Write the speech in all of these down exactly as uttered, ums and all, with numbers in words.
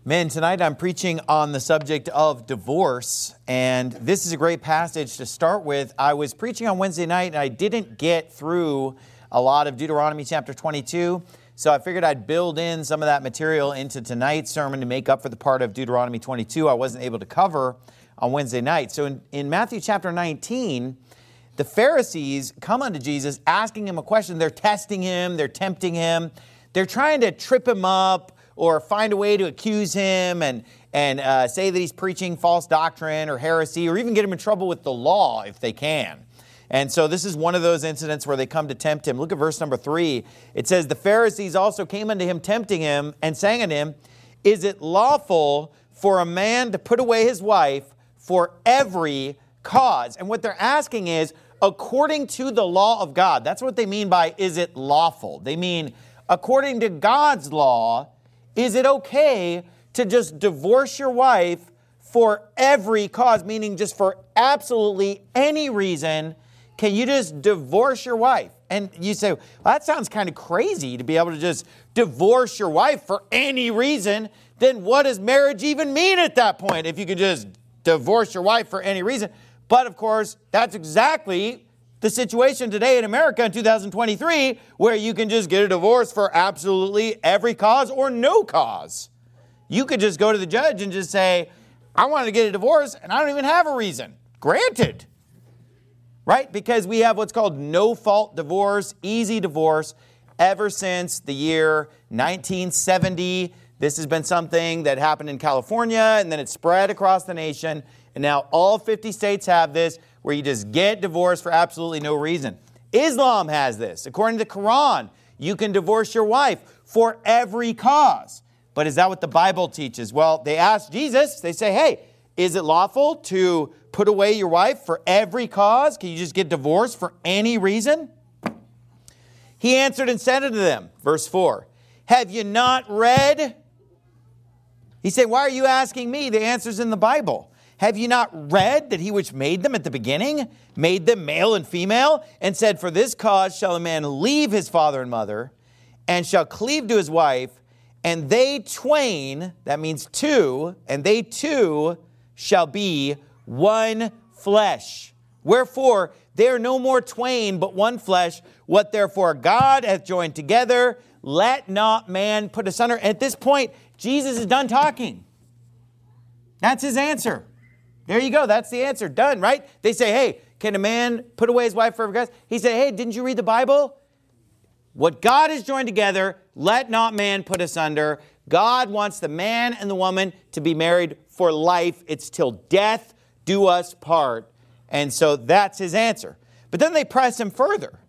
Men, tonight I'm preaching on the subject of divorce, and this is a great passage to start with. I was preaching on Wednesday night, and I didn't get through a lot of Deuteronomy chapter twenty-two, so I figured I'd build in some of that material into tonight's sermon to make up for the part of Deuteronomy twenty-two I wasn't able to cover on Wednesday night. So in, in Matthew chapter nineteen, the Pharisees come unto Jesus asking him a question. They're testing him, they're tempting him, they're trying to trip him up, or find a way to accuse him and, and uh, say that he's preaching false doctrine or heresy, or even get him in trouble with the law if they can. And so this is one of those incidents where they come to tempt him. Look at verse number three. It says, the Pharisees also came unto him, tempting him, and saying unto him, is it lawful for a man to put away his wife for every cause? And what they're asking is, according to the law of God. That's what they mean by, is it lawful? They mean, according to God's law, is it okay to just divorce your wife for every cause, meaning just for absolutely any reason? Can you just divorce your wife? And you say, well, that sounds kind of crazy to be able to just divorce your wife for any reason. Then what does marriage even mean at that point if you could just divorce your wife for any reason? But of course, that's exactly the situation today in America in two thousand twenty-three, where you can just get a divorce for absolutely every cause or no cause. You could just go to the judge and just say, I want to get a divorce and I don't even have a reason. Granted. Right? Because we have what's called no-fault divorce, easy divorce, ever since the year nineteen seventy. This has been something that happened in California, and then it spread across the nation. And now all fifty states have this, where you just get divorced for absolutely no reason. Islam has this. According to the Quran, you can divorce your wife for every cause. But is that what the Bible teaches? Well, they ask Jesus, they say, hey, is it lawful to put away your wife for every cause? Can you just get divorced for any reason? He answered and said unto them, verse four, have you not read? He said, why are you asking me? The answer's in the Bible. Have you not read that he which made them at the beginning, made them male and female, and said, for this cause shall a man leave his father and mother, and shall cleave to his wife, and they twain, that means two, and they two shall be one flesh. Wherefore, they are no more twain, but one flesh. What therefore God hath joined together, let not man put asunder. At this point, Jesus is done talking. That's his answer. There you go. That's the answer. Done, right? They say, hey, can a man put away his wife for every cause? He said, hey, didn't you read the Bible? What God has joined together, let not man put asunder. God wants the man and the woman to be married for life. It's till death do us part. And so that's his answer. But then they press him further.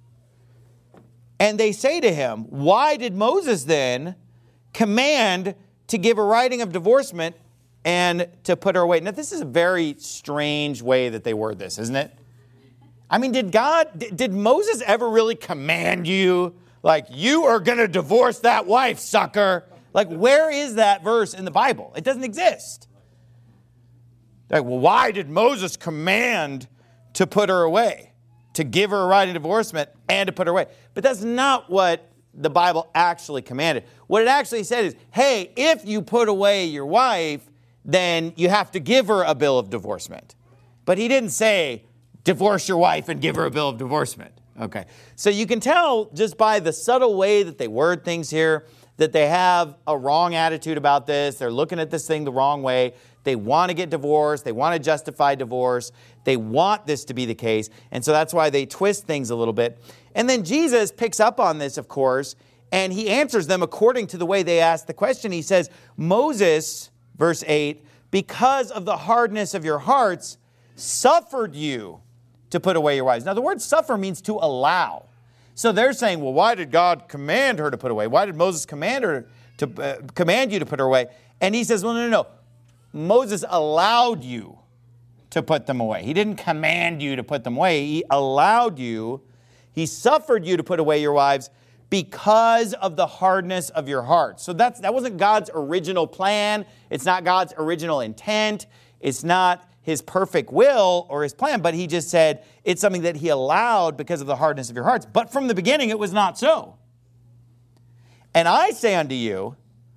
And they say to him, why did Moses then command to give a writing of divorcement and to put her away? Now, this is a very strange way that they word this, isn't it? I mean, did God, did, did Moses ever really command you, like, you are going to divorce that wife, sucker? Like, where is that verse in the Bible? It doesn't exist. Like, well, why did Moses command to put her away, to give her a writing of divorcement and to put her away? But that's not what the Bible actually commanded. What it actually said is, hey, if you put away your wife, then you have to give her a bill of divorcement. But he didn't say, divorce your wife and give her a bill of divorcement. Okay. So you can tell just by the subtle way that they word things here that they have a wrong attitude about this. They're looking at this thing the wrong way. They want to get divorced. They want to justify divorce. They want this to be the case. And so that's why they twist things a little bit. And then Jesus picks up on this, of course, and he answers them according to the way they asked the question. He says, Moses, verse eight, because of the hardness of your hearts, suffered you to put away your wives. Now, the word suffer means to allow. So they're saying, well, why did God command her to put away? Why did Moses command her to uh, command you to put her away? And he says, well, no, no, no. Moses allowed you to put them away. He didn't command you to put them away. He allowed you. He suffered you to put away your wives because of the hardness of your heart. So that's that wasn't God's original plan. It's not God's original intent. It's not his perfect will or his plan, but he just said it's something that he allowed because of the hardness of your hearts. But from the beginning, it was not so. And I say unto you,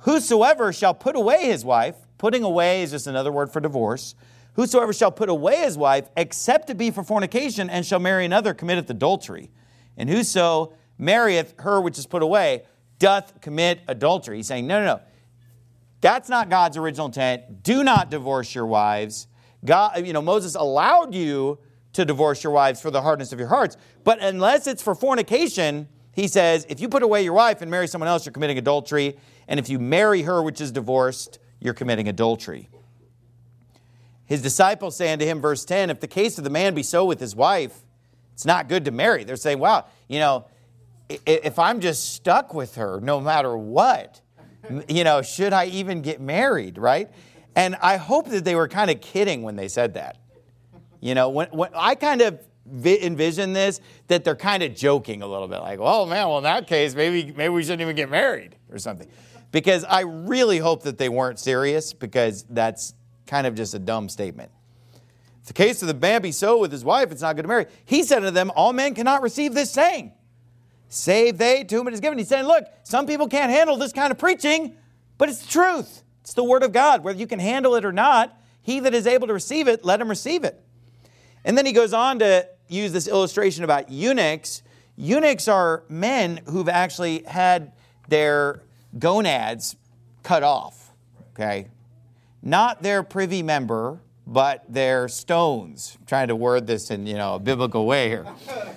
Whosoever shall put away his wife, putting away is just another word for divorce. Whosoever shall put away his wife, except it be for fornication, and shall marry another, committeth adultery. And whoso marrieth her which is put away, doth commit adultery. He's saying, no, no, no. That's not God's original intent. Do not divorce your wives. God, you know, Moses allowed you to divorce your wives for the hardness of your hearts. But unless it's for fornication, he says, if you put away your wife and marry someone else, you're committing adultery. And if you marry her which is divorced, you're committing adultery. His disciples say unto him, verse ten, if the case of the man be so with his wife, it's not good to marry. They're saying, wow, you know, if I'm just stuck with her no matter what, you know, should I even get married, right? And I hope that they were kind of kidding when they said that. You know, when, when I kind of vi- envision this, that they're kind of joking a little bit, like, oh man, well in that case, maybe maybe we shouldn't even get married or something. Because I really hope that they weren't serious, because that's kind of just a dumb statement. If the case of the man be so with his wife, it's not good to marry. He said to them, all men cannot receive this saying, save they to whom it is given. He's saying, look, some people can't handle this kind of preaching, but it's the truth. It's the word of God. Whether you can handle it or not, he that is able to receive it, let him receive it. And then he goes on to use this illustration about eunuchs. Eunuchs are men who've actually had their gonads cut off, okay? Not their privy member, but their stones. I'm trying to word this in, you know, a biblical way here.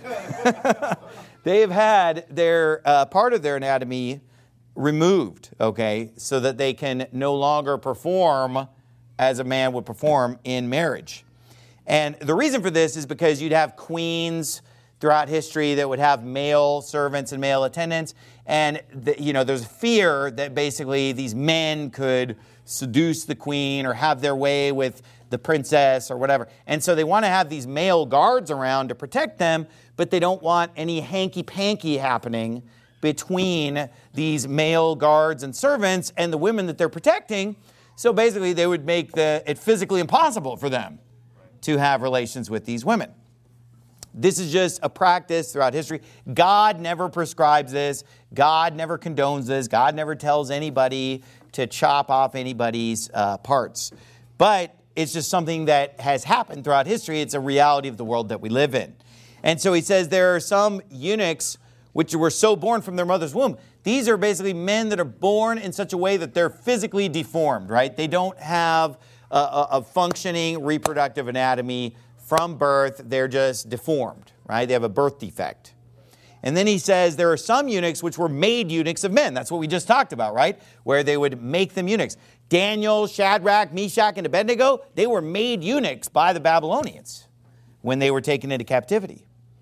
They have had their uh, part of their anatomy removed, okay, so that they can no longer perform as a man would perform in marriage. And the reason for this is because you'd have queens throughout history that would have male servants and male attendants. And, the, you know, there's fear that basically these men could seduce the queen or have their way with the princess or whatever. And so they want to have these male guards around to protect them, but they don't want any hanky-panky happening between these male guards and servants and the women that they're protecting. So basically they would make the, it physically impossible for them to have relations with these women. This is just a practice throughout history. God never prescribes this. God never condones this. God never tells anybody to chop off anybody's uh, parts. But it's just something that has happened throughout history. It's a reality of the world that we live in. And so he says there are some eunuchs which were so born from their mother's womb. These are basically men that are born in such a way that they're physically deformed, right? They don't have a, a, a functioning reproductive anatomy from birth. They're just deformed, right? They have a birth defect. And then he says there are some eunuchs which were made eunuchs of men. That's what we just talked about, right? Where they would make them eunuchs. Daniel, Shadrach, Meshach, and Abednego, they were made eunuchs by the Babylonians when they were taken into captivity.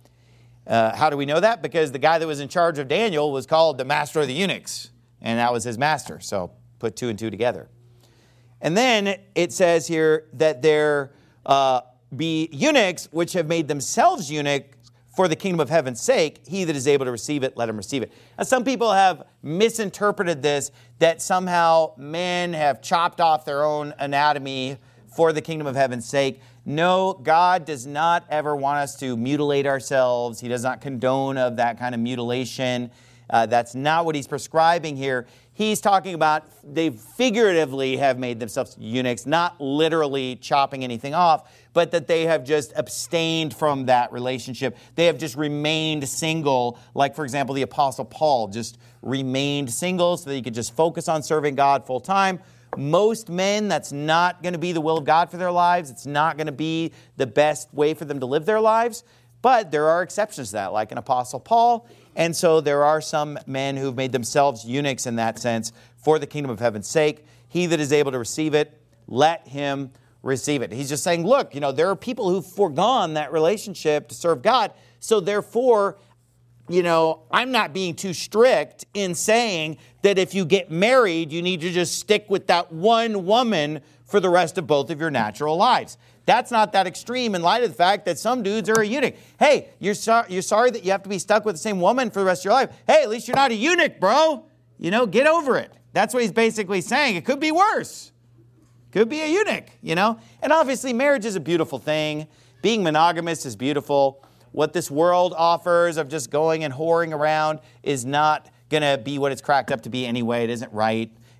Uh, how do we know that? Because the guy that was in charge of Daniel was called the master of the eunuchs, and that was his master. So put two and two together. And then it says here that there uh, be eunuchs which have made themselves eunuchs for the kingdom of heaven's sake. He that is able to receive it, let him receive it. Now, some people have misinterpreted this, that somehow men have chopped off their own anatomy for the kingdom of heaven's sake. No, God does not ever want us to mutilate ourselves. He does not condone of that kind of mutilation. Uh, that's not what he's prescribing here. He's talking about they figuratively have made themselves eunuchs, not literally chopping anything off, but that they have just abstained from that relationship. They have just remained single, like, for example, the Apostle Paul just remained single so that he could just focus on serving God full time. Most men, that's not going to be the will of God for their lives. It's not going to be the best way for them to live their lives. But there are exceptions to that, like an Apostle Paul. And so there are some men who've made themselves eunuchs in that sense for the kingdom of heaven's sake. He that is able to receive it, let him receive it. He's just saying, look, you know, there are people who've foregone that relationship to serve God. So therefore, you know, I'm not being too strict in saying that if you get married, you need to just stick with that one woman for the rest of both of your natural lives. That's not that extreme in light of the fact that some dudes are a eunuch. Hey, you're, so, you're sorry that you have to be stuck with the same woman for the rest of your life. Hey, at least you're not a eunuch, bro. You know, get over it. That's what he's basically saying. It could be worse. Could be a eunuch, you know. And obviously, marriage is a beautiful thing. Being monogamous is beautiful. What this world offers of just going and whoring around is not going to be what it's cracked up to be anyway. It isn't right.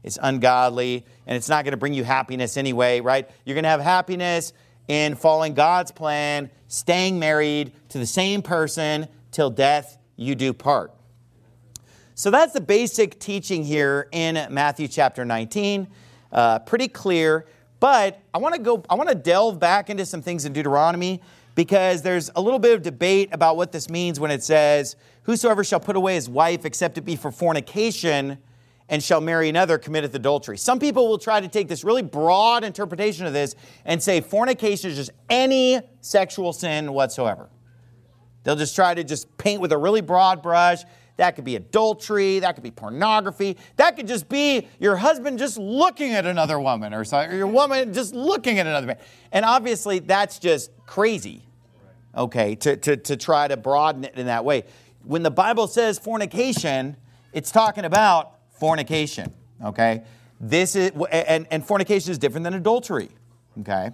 It's ungodly, and it's not going to bring you happiness anyway, right? You're going to have happiness in following God's plan, staying married to the same person till death you do part. So that's the basic teaching here in Matthew chapter nineteen. Uh, pretty clear, but I want to go. I want to delve back into some things in Deuteronomy because there's a little bit of debate about what this means when it says, "Whosoever shall put away his wife, except it be for fornication, and shall marry another, committeth adultery." Some people will try to take this really broad interpretation of this and say fornication is just any sexual sin whatsoever. They'll just try to just paint with a really broad brush. That could be adultery. That could be pornography. That could just be your husband just looking at another woman or, something, or your woman just looking at another man. And obviously that's just crazy, okay, to, to, to try to broaden it in that way. When the Bible says fornication, it's talking about fornication, okay? This is and, and fornication is different than adultery, okay?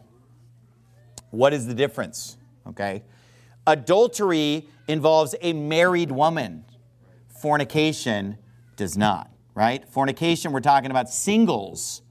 What is the difference, okay? Adultery involves a married woman. Fornication does not, right? Fornication, we're talking about singles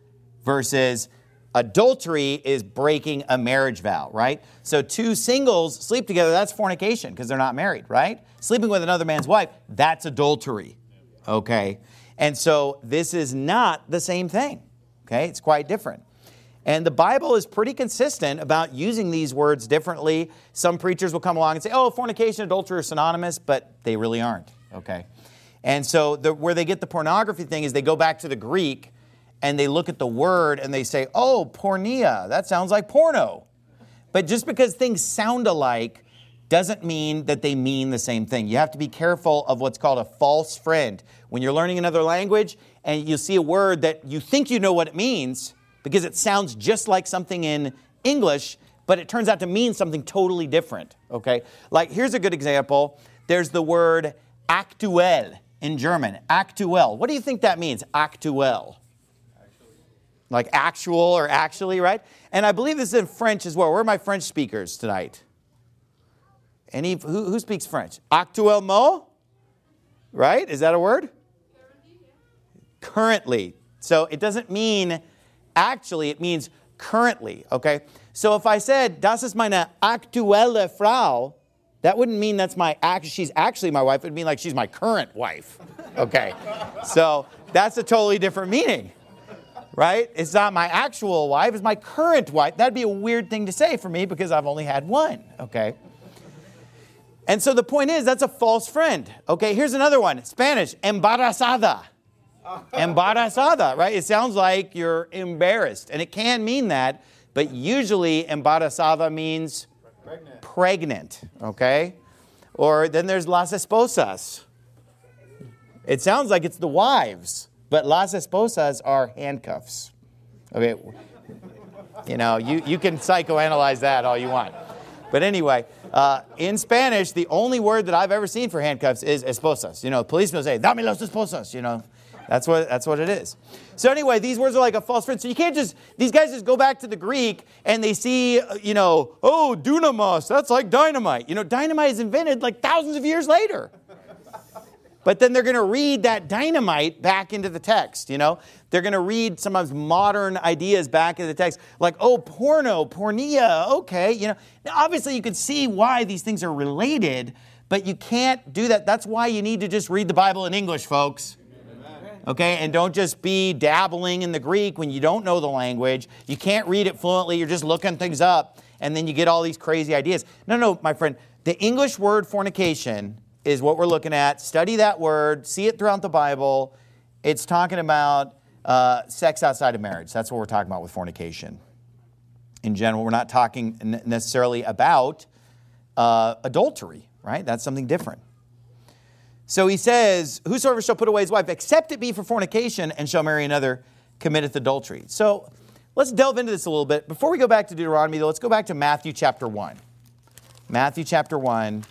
versus adultery is breaking a marriage vow, right? So two singles sleep together, that's fornication because they're not married, right? Sleeping with another man's wife, that's adultery, okay? And so this is not the same thing, okay? It's quite different. And the Bible is pretty consistent about using these words differently. Some preachers will come along and say, oh, fornication, adultery are synonymous, but they really aren't, okay? And so the, where they get the pornography thing is they go back to the Greek and they look at the word and they say, oh, porneia, that sounds like porno. But just because things sound alike doesn't mean that they mean the same thing. You have to be careful of what's called a false friend. When you're learning another language and you see a word that you think you know what it means because it sounds just like something in English, but it turns out to mean something totally different, okay? Like, here's a good example. There's the word aktuell in German, aktuell. What do you think that means, aktuell? Actually. Like actual or actually, right? And I believe this is in French as well. Where are my French speakers tonight? Any, who, who speaks French? Actuellement? Right? Is that a word? Currently, yeah. Currently. So it doesn't mean actually, it means currently, okay? So if I said, das ist meine aktuelle Frau, that wouldn't mean that's my, act- she's actually my wife. It would mean like she's my current wife, okay? So that's a totally different meaning, right? It's not my actual wife, it's my current wife. That'd be a weird thing to say for me because I've only had one, okay? And so the point is, that's a false friend. Okay, here's another one. Spanish, embarazada. Embarazada, right? It sounds like you're embarrassed. And it can mean that, but usually embarazada means pregnant. pregnant, okay? Or then there's las esposas. It sounds like it's the wives, but las esposas are handcuffs. Okay, you know, you, you can psychoanalyze that all you want. But anyway, uh, in Spanish, the only word that I've ever seen for handcuffs is esposas. You know, policemen will say, dame las esposas, you know. That's what that's what it is. So anyway, these words are like a false friend. So you can't just, these guys just go back to the Greek and they see, you know, oh, dunamos, that's like dynamite. You know, dynamite is invented like thousands of years later. But then they're going to read that dynamite back into the text, you know. They're going to read sometimes modern ideas back into the text. Like, oh, porno, porneia, okay. You know, now obviously you can see why these things are related, but you can't do that. That's why you need to just read the Bible in English, folks. Okay, and don't just be dabbling in the Greek when you don't know the language. You can't read it fluently. You're just looking things up, and then you get all these crazy ideas. No, no, my friend. The English word fornication is what we're looking at. Study that word. See it throughout the Bible. It's talking about uh, sex outside of marriage. That's what we're talking about with fornication. In general, we're not talking necessarily about uh, adultery, right? That's something different. So he says, whosoever shall put away his wife, except it be for fornication, and shall marry another, committeth adultery. So let's delve into this a little bit. Before we go back to Deuteronomy, though, let's go back to Matthew chapter one. Matthew chapter one.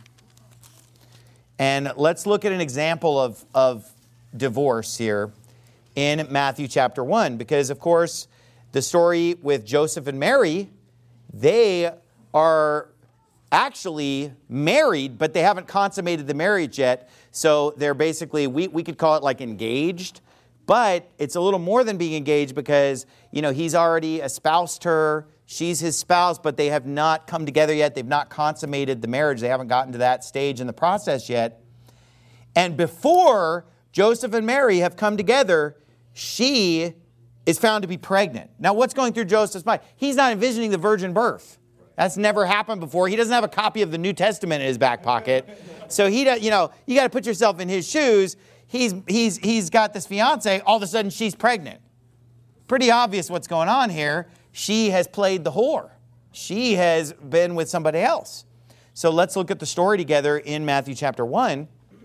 And let's look at an example of, of divorce here in Matthew chapter one. Because, of course, the story with Joseph and Mary, they are actually married, but they haven't consummated the marriage yet. So they're basically, we, we could call it like engaged, But it's a little more than being engaged because, you know, he's already espoused her. She's his spouse, but they have not come together yet. They've not consummated the marriage. They haven't gotten to that stage in the process yet. And before Joseph and Mary have come together, she is found to be pregnant. Now, what's going through Joseph's mind? He's not envisioning the virgin birth. That's never happened before. He doesn't have a copy of the New Testament in his back pocket. So he, you know, you got to put yourself in his shoes. He's, he's, he's got this fiance. All of a sudden, she's pregnant. Pretty obvious what's going on here. She has played the whore. She has been with somebody else. So let's look at the story together in Matthew chapter one.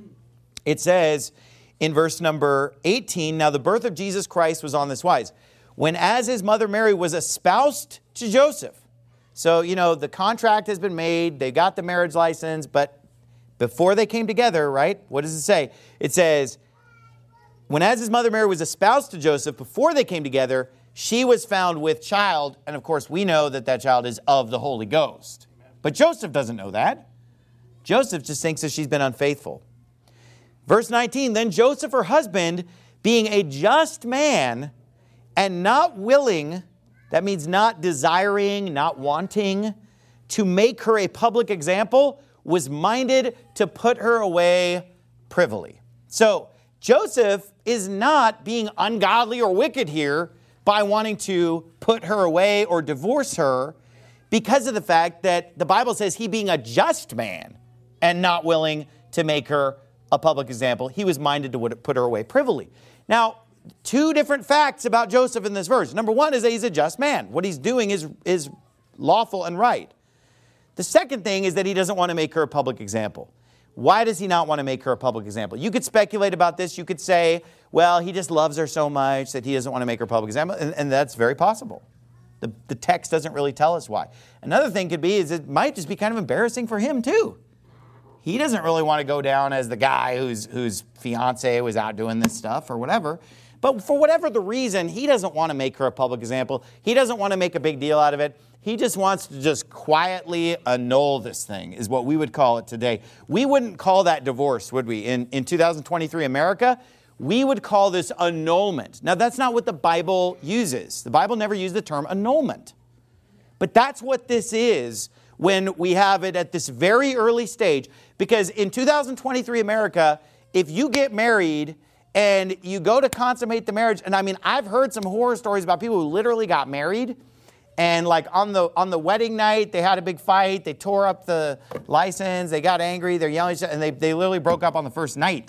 It says in verse number eighteen, now the birth of Jesus Christ was on this wise. When as his mother Mary was espoused to Joseph. So, you know, the contract has been made. They got the marriage license, but before they came together, right? What does it say? It says, when as his mother Mary was espoused to Joseph, before they came together, she was found with child. And of course, we know that that child is of the Holy Ghost. But Joseph doesn't know that. Joseph just thinks that she's been unfaithful. Verse nineteen, then Joseph, her husband, being a just man and not willing, that means not desiring, not wanting, to make her a public example, was minded to put her away privily. So Joseph is not being ungodly or wicked here by wanting to put her away or divorce her because of the fact that the Bible says he being a just man and not willing to make her a public example, he was minded to put her away privily. Now, two different facts about Joseph in this verse. Number one is that he's a just man. What he's doing is, is lawful and right. The second thing is that he doesn't want to make her a public example. Why does he not want to make her a public example? You could speculate about this. You could say, well, he just loves her so much that he doesn't want to make her a public example. And, and that's very possible. The, the text doesn't really tell us why. Another thing could be is it might just be kind of embarrassing for him too. He doesn't really want to go down as the guy whose, whose fiance was out doing this stuff or whatever. But for whatever the reason, he doesn't want to make her a public example. He doesn't want to make a big deal out of it. He just wants to just quietly annul this thing, is what we would call it today. We wouldn't call that divorce, would we? In, in two thousand twenty-three America, we would call this annulment. Now, that's not what the Bible uses. The Bible never used the term annulment. But that's what this is when we have it at this very early stage. Because in two thousand twenty-three America, if you get married and you go to consummate the marriage, and I mean, I've heard some horror stories about people who literally got married, and like on the on the wedding night, they had a big fight, they tore up the license, they got angry, they're yelling, and they, they literally broke up on the first night.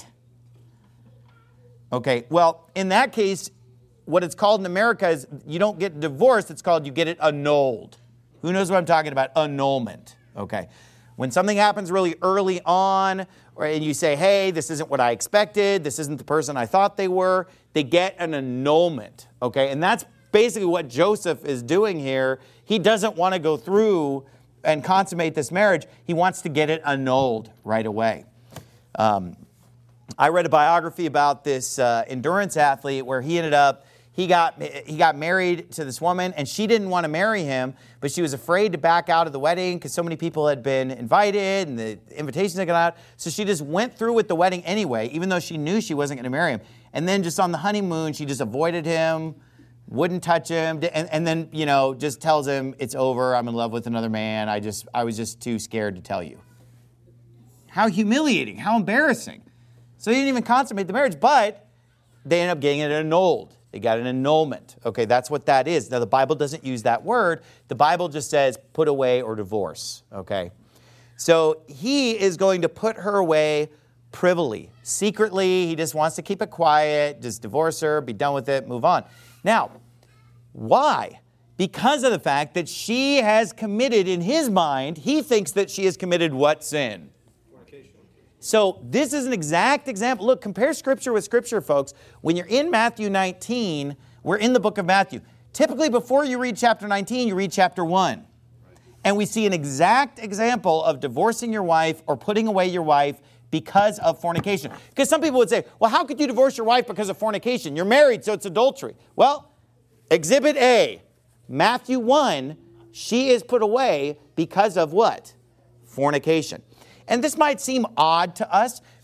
Okay, well, in that case, what it's called in America is you don't get divorced, it's called you get it annulled. Who knows what I'm talking about? Annulment. Okay. When something happens really early on, or, and you say, hey, this isn't what I expected, this isn't the person I thought they were, they get an annulment. Okay, and that's basically what Joseph is doing here. He doesn't want to go through and consummate this marriage. He wants to get it annulled right away. Um, I read a biography about this uh, endurance athlete where he ended up, he got he got married to this woman, and she didn't want to marry him, but she was afraid to back out of the wedding because so many people had been invited and the invitations had gone out. So she just went through with the wedding anyway, even though she knew she wasn't going to marry him. And then just on the honeymoon, she just avoided him, wouldn't touch him, and, and then, you know, just tells him, it's over, I'm in love with another man, I just I was just too scared to tell you. How humiliating, how embarrassing. So he didn't even consummate the marriage, but they ended up getting it annulled. They got an annulment. Okay, that's what that is. Now, the Bible doesn't use that word. The Bible just says put away or divorce. Okay, so he is going to put her away privily, secretly. He just wants to keep it quiet, just divorce her, be done with it, move on. Now, why? Because of the fact that she has committed, in his mind, he thinks that she has committed what sin? So this is an exact example. Look, compare Scripture with Scripture, folks. When you're in Matthew nineteen, we're in the book of Matthew. Typically, before you read chapter nineteen, you read chapter one. And we see an exact example of divorcing your wife or putting away your wife because of fornication. Because some people would say, well, how could you divorce your wife because of fornication? You're married, so it's adultery. Well, Exhibit A, Matthew one, she is put away because of what? Fornication. And this might seem odd to us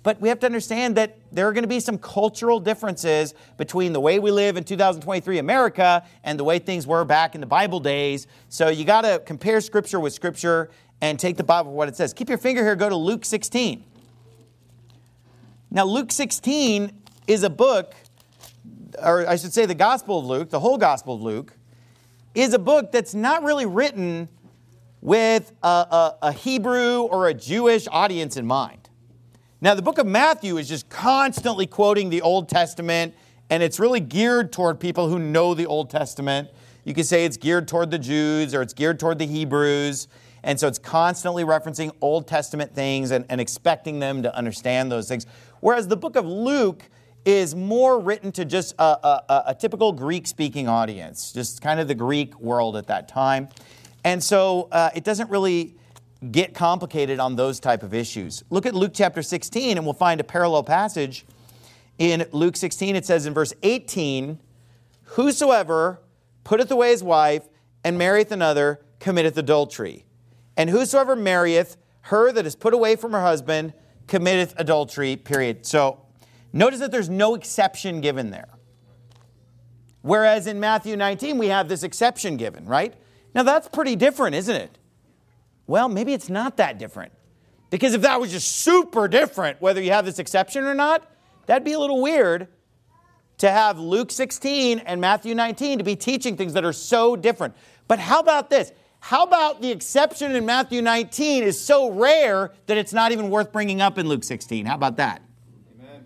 But we have to understand that there are going to be some cultural differences between the way we live in two thousand twenty-three America and the way things were back in the Bible days. So you got to compare Scripture with Scripture and take the Bible for what it says. Keep your finger here. Go to Luke sixteen. Now, Luke sixteen is a book, or I should say the Gospel of Luke, the whole Gospel of Luke, is a book that's not really written with a, a, a Hebrew or a Jewish audience in mind. Now, the book of Matthew is just constantly quoting the Old Testament, and it's really geared toward people who know the Old Testament. You could say it's geared toward the Jews or it's geared toward the Hebrews, and so it's constantly referencing Old Testament things and, and expecting them to understand those things. Whereas the book of Luke is more written to just a, a, a typical Greek-speaking audience, just kind of the Greek world at that time. And so uh, it doesn't really get complicated on those type of issues. Look at Luke chapter sixteen, and we'll find a parallel passage. In Luke sixteen, it says in verse eighteen, "Whosoever putteth away his wife and marrieth another committeth adultery. And whosoever marrieth her that is put away from her husband committeth adultery," period. So notice that there's no exception given there. Whereas in Matthew nineteen, we have this exception given, right? Now that's pretty different, isn't it? Well, maybe it's not that different. Because if that was just super different, whether you have this exception or not, that'd be a little weird to have Luke sixteen and Matthew nineteen to be teaching things that are so different. But how about this? How about the exception in Matthew nineteen is so rare that it's not even worth bringing up in Luke sixteen? How about that? Amen.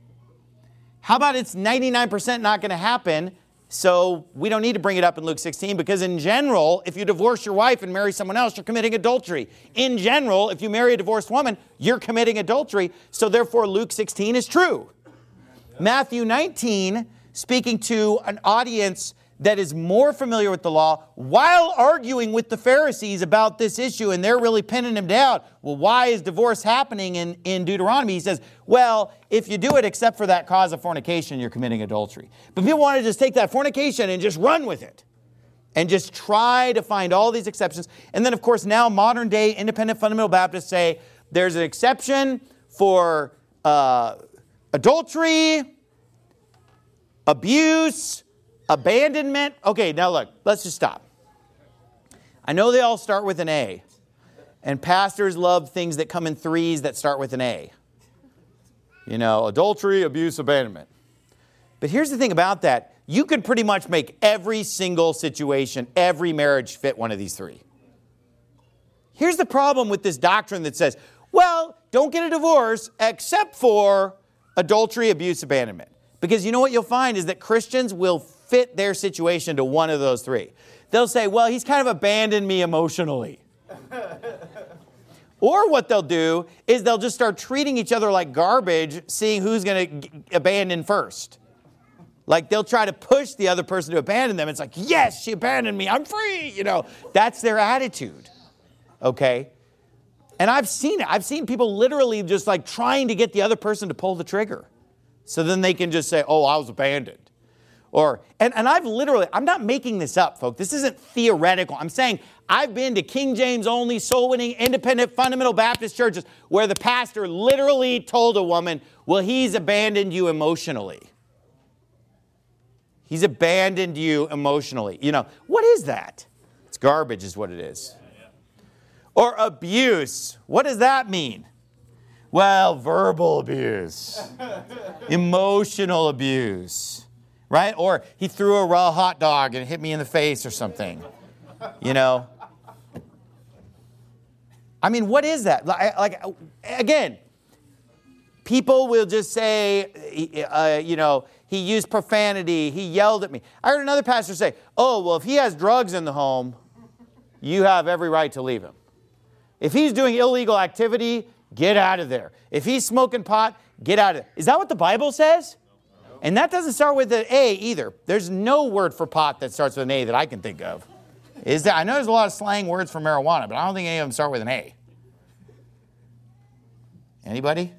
How about it's ninety-nine percent not going to happen, so we don't need to bring it up in Luke sixteen, because in general, if you divorce your wife and marry someone else, you're committing adultery. In general, if you marry a divorced woman, you're committing adultery. So therefore, Luke sixteen is true. Yep. Matthew nineteen, speaking to an audience that is more familiar with the law, while arguing with the Pharisees about this issue, and they're really pinning him down. Well, why is divorce happening in, in Deuteronomy? He says, well, if you do it except for that cause of fornication, you're committing adultery. But people want to just take that fornication and just run with it and just try to find all these exceptions. And then, of course, now modern day independent fundamental Baptists say there's an exception for uh, adultery, abuse, abandonment. Okay, now look, let's just stop. I know they all start with an A. And pastors love things that come in threes that start with an A. You know, adultery, abuse, abandonment. But here's the thing about that. You could pretty much make every single situation, every marriage fit one of these three. Here's the problem with this doctrine that says, well, don't get a divorce except for adultery, abuse, abandonment. Because you know what you'll find is that Christians will fit their situation to one of those three. They'll say, well, he's kind of abandoned me emotionally. Or what they'll do is they'll just start treating each other like garbage, seeing who's going to abandon first. Like they'll try to push the other person to abandon them. It's like, yes, she abandoned me. I'm free. You know, that's their attitude. Okay? And I've seen it. I've seen people literally just like trying to get the other person to pull the trigger. So then they can just say, oh, I was abandoned. Or, and, and I've literally, I'm not making this up, folks. This isn't theoretical. I'm saying I've been to King James only, soul-winning, independent, fundamental Baptist churches where the pastor literally told a woman, well, he's abandoned you emotionally. He's abandoned you emotionally. You know, what is that? It's garbage is what it is. Or abuse. What does that mean? Well, verbal abuse. Emotional abuse. Right? Or he threw a raw hot dog and hit me in the face or something. You know? I mean, what is that? Like, like again, people will just say, uh, you know, he used profanity, he yelled at me. I heard another pastor say, oh, well, if he has drugs in the home, you have every right to leave him. If he's doing illegal activity, get out of there. If he's smoking pot, get out of there. Is that what the Bible says? And that doesn't start with an A either. There's no word for pot that starts with an A that I can think of. Is there? I know there's a lot of slang words for marijuana, but I don't think any of them start with an A. Anybody?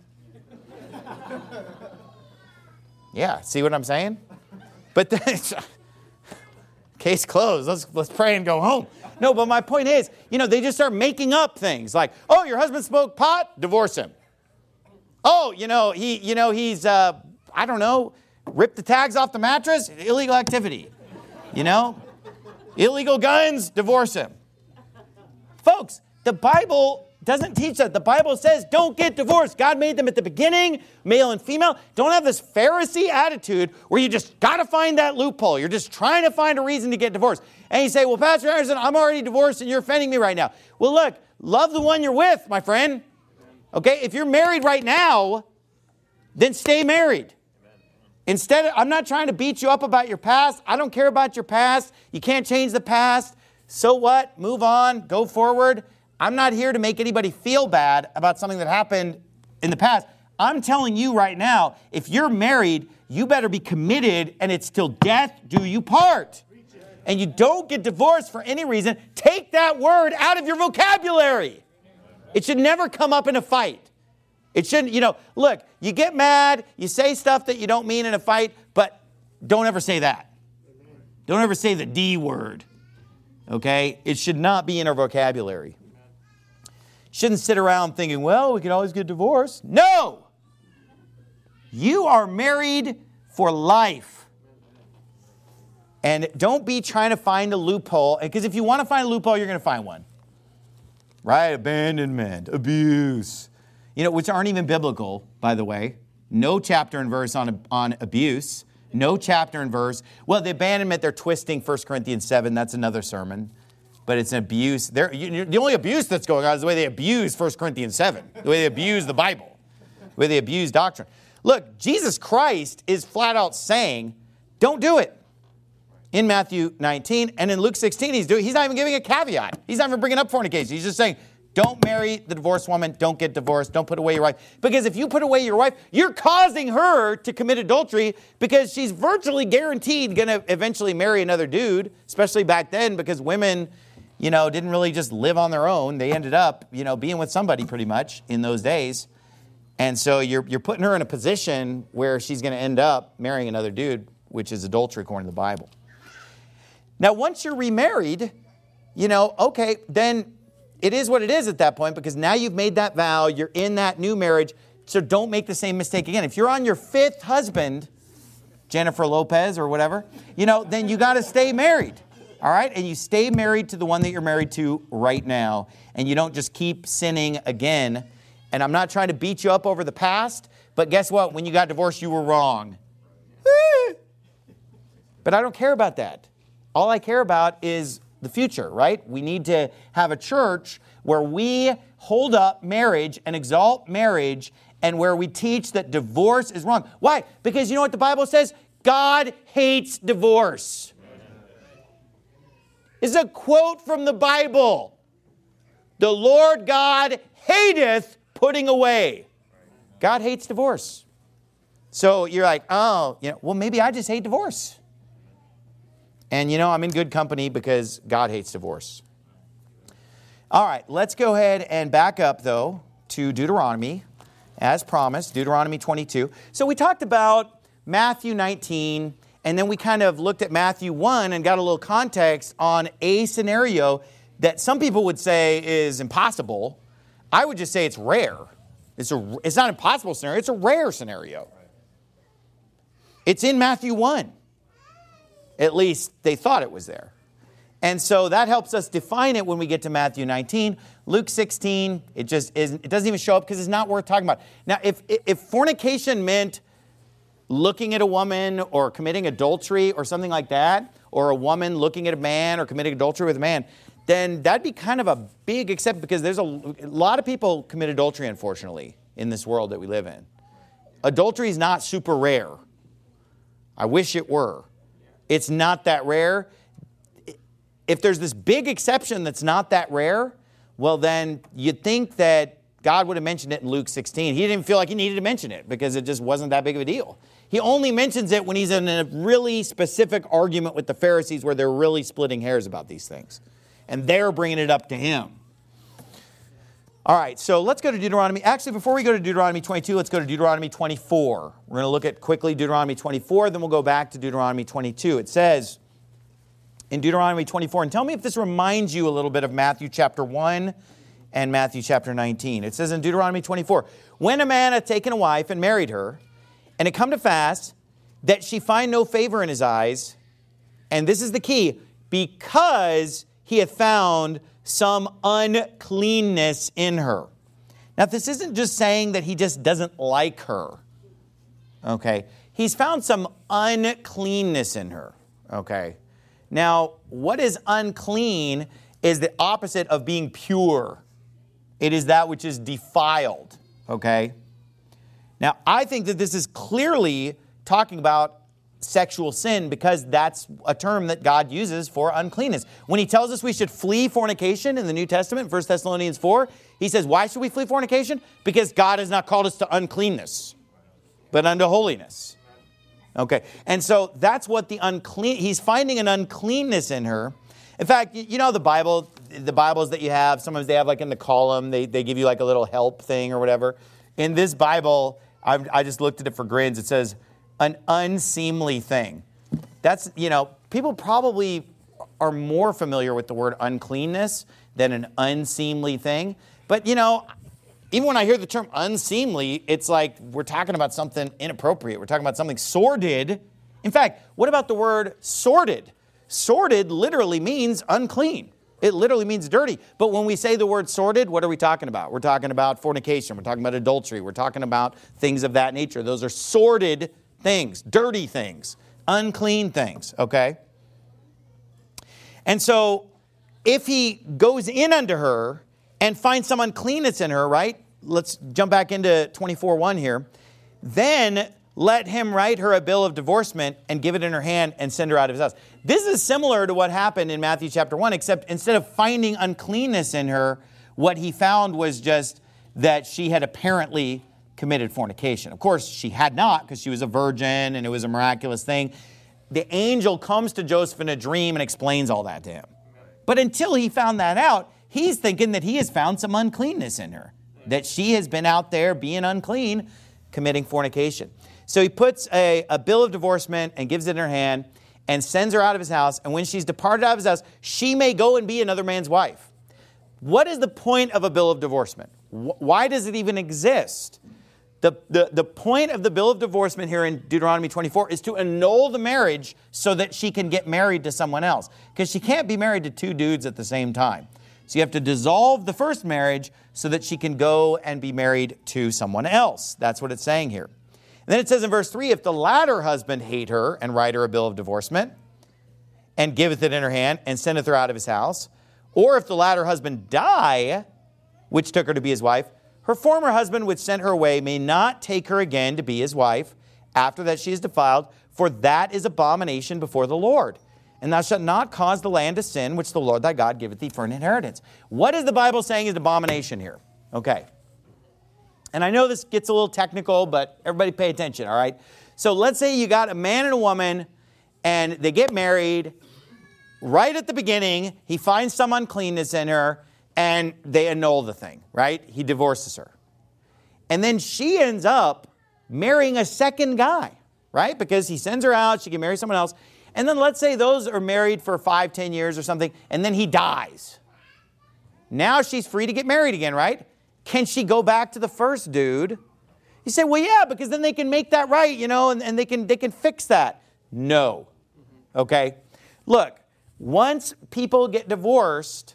Yeah, see what I'm saying? But then, case closed. Let's let's pray and go home. No, but my point is, you know, they just start making up things like, oh, your husband smoked pot? Divorce him. Oh, you know, he, you know, he's, uh, I don't know, ripped the tags off the mattress, illegal activity. You know, illegal guns, divorce him. Folks, the Bible doesn't teach that. The Bible says don't get divorced. God made them at the beginning, male and female. Don't have this Pharisee attitude where you just got to find that loophole. You're just trying to find a reason to get divorced. And you say, well, Pastor Anderson, I'm already divorced and you're offending me right now. Well, look, love the one you're with, my friend. Okay, if you're married right now, then stay married. Instead of, I'm not trying to beat you up about your past. I don't care about your past. You can't change the past. So what? Move on. Go forward. I'm not here to make anybody feel bad about something that happened in the past. I'm telling you right now, if you're married, you better be committed, and it's till death do you part. And you don't get divorced for any reason. Take that word out of your vocabulary. It should never come up in a fight. It shouldn't, you know, look, you get mad, you say stuff that you don't mean in a fight, but don't ever say that. Don't ever say the D word. Okay? It should not be in our vocabulary. Shouldn't sit around thinking, well, we can always get divorced. No! You are married for life. And don't be trying to find a loophole, because if you want to find a loophole, you're going to find one. Right? Abandonment, abuse. You know, which aren't even biblical, by the way. No chapter and verse on, on abuse. No chapter and verse. Well, the abandonment, they're twisting First Corinthians seven. That's another sermon. But it's an abuse. They're, you, the only abuse that's going on is the way they abuse First Corinthians seven. The way they abuse the Bible. The way they abuse doctrine. Look, Jesus Christ is flat out saying, don't do it. In Matthew nineteen. And in Luke sixteen, he's, doing, he's not even giving a caveat. He's not even bringing up fornication. He's just saying, don't marry the divorced woman. Don't get divorced. Don't put away your wife. Because if you put away your wife, you're causing her to commit adultery because she's virtually guaranteed going to eventually marry another dude, especially back then because women, you know, didn't really just live on their own. They ended up, you know, being with somebody pretty much in those days. And so you're, you're putting her in a position where she's going to end up marrying another dude, which is adultery according to the Bible. Now, once you're remarried, you know, okay, then it is what it is at that point because now you've made that vow, you're in that new marriage, so don't make the same mistake again. If you're on your fifth husband, Jennifer Lopez or whatever, you know, then you got to stay married, all right? And you stay married to the one that you're married to right now, and you don't just keep sinning again. And I'm not trying to beat you up over the past, but guess what? When you got divorced, you were wrong. But I don't care about that. All I care about is the future, right? We need to have a church where we hold up marriage and exalt marriage and where we teach that divorce is wrong. Why? Because you know what the Bible says? God hates divorce. It's a quote from the Bible. The Lord God hateth putting away. God hates divorce. So you're like, oh, you know, well, maybe I just hate divorce. And, you know, I'm in good company because God hates divorce. All right, let's go ahead and back up, though, to Deuteronomy, as promised, Deuteronomy twenty-two. So we talked about Matthew nineteen, and then we kind of looked at Matthew one and got a little context on a scenario that some people would say is impossible. I would just say it's rare. It's, a, it's not an impossible scenario. It's a rare scenario. It's in Matthew one. At least they thought it was there. And so that helps us define it when we get to Matthew nineteen. Luke sixteen, it just isn't, it doesn't even show up because it's not worth talking about. Now, if, if fornication meant looking at a woman or committing adultery or something like that, or a woman looking at a man or committing adultery with a man, then that'd be kind of a big exception because there's a, a lot of people commit adultery, unfortunately, in this world that we live in. Adultery is not super rare. I wish it were. It's not that rare. If there's this big exception that's not that rare, well, then you'd think that God would have mentioned it in Luke sixteen. He didn't feel like he needed to mention it because it just wasn't that big of a deal. He only mentions it when he's in a really specific argument with the Pharisees where they're really splitting hairs about these things. And they're bringing it up to him. All right, so let's go to Deuteronomy. Actually, before we go to Deuteronomy twenty-two, let's go to Deuteronomy twenty-four. We're going to look at quickly Deuteronomy twenty-four, then we'll go back to Deuteronomy twenty-two. It says in Deuteronomy twenty-four, and tell me if this reminds you a little bit of Matthew chapter one and Matthew chapter nineteen. It says in Deuteronomy twenty-four, when a man hath taken a wife and married her, and it come to pass that she find no favor in his eyes, and this is the key, because he hath found some uncleanness in her. Now, this isn't just saying that he just doesn't like her. Okay. He's found some uncleanness in her. Okay. Now, what is unclean is the opposite of being pure. It is that which is defiled. Okay. Now, I think that this is clearly talking about sexual sin because that's a term that God uses for uncleanness. When he tells us we should flee fornication in the New Testament, First Thessalonians four, he says, why should we flee fornication? Because God has not called us to uncleanness, but unto holiness. Okay, and so that's what the unclean, he's finding an uncleanness in her. In fact, you know the Bible, the Bibles that you have, sometimes they have like in the column, they, they give you like a little help thing or whatever. In this Bible, I've, I just looked at it for grins, it says, an unseemly thing. That's, you know, people probably are more familiar with the word uncleanness than an unseemly thing. But, you know, even when I hear the term unseemly, it's like we're talking about something inappropriate. We're talking about something sordid. In fact, what about the word sordid? Sordid literally means unclean. It literally means dirty. But when we say the word sordid, what are we talking about? We're talking about fornication. We're talking about adultery. We're talking about things of that nature. Those are sordid things, dirty things, unclean things, okay? And so if he goes in unto her and finds some uncleanness in her, right? Let's jump back into twenty-four one here. Then let him write her a bill of divorcement and give it in her hand and send her out of his house. This is similar to what happened in Matthew chapter one, except instead of finding uncleanness in her, what he found was just that she had apparently committed fornication. Of course, she had not because she was a virgin and it was a miraculous thing. The angel comes to Joseph in a dream and explains all that to him. But until he found that out, he's thinking that he has found some uncleanness in her, that she has been out there being unclean, committing fornication. So he puts a, a bill of divorcement and gives it in her hand and sends her out of his house. And when she's departed out of his house, she may go and be another man's wife. What is the point of a bill of divorcement? Why does it even exist? The, the, the point of the bill of divorcement here in Deuteronomy twenty-four is to annul the marriage so that she can get married to someone else. Because she can't be married to two dudes at the same time. So you have to dissolve the first marriage so that she can go and be married to someone else. That's what it's saying here. And then it says in verse three, if the latter husband hate her and write her a bill of divorcement and giveth it in her hand and sendeth her out of his house, or if the latter husband die, which took her to be his wife, her former husband which sent her away may not take her again to be his wife after that she is defiled, for that is abomination before the Lord. And thou shalt not cause the land to sin, which the Lord thy God giveth thee for an inheritance. What is the Bible saying is abomination here? Okay. And I know this gets a little technical, but everybody pay attention, all right? So let's say you got a man and a woman, and they get married. Right at the beginning, he finds some uncleanness in her, and they annul the thing, right? He divorces her. And then she ends up marrying a second guy, right? Because he sends her out, she can marry someone else. And then let's say those are married for five, ten years or something, and then he dies. Now she's free to get married again, right? Can she go back to the first dude? You say, well, yeah, because then they can make that right, you know, and, and they can they can fix that. No. Okay? Look, once people get divorced,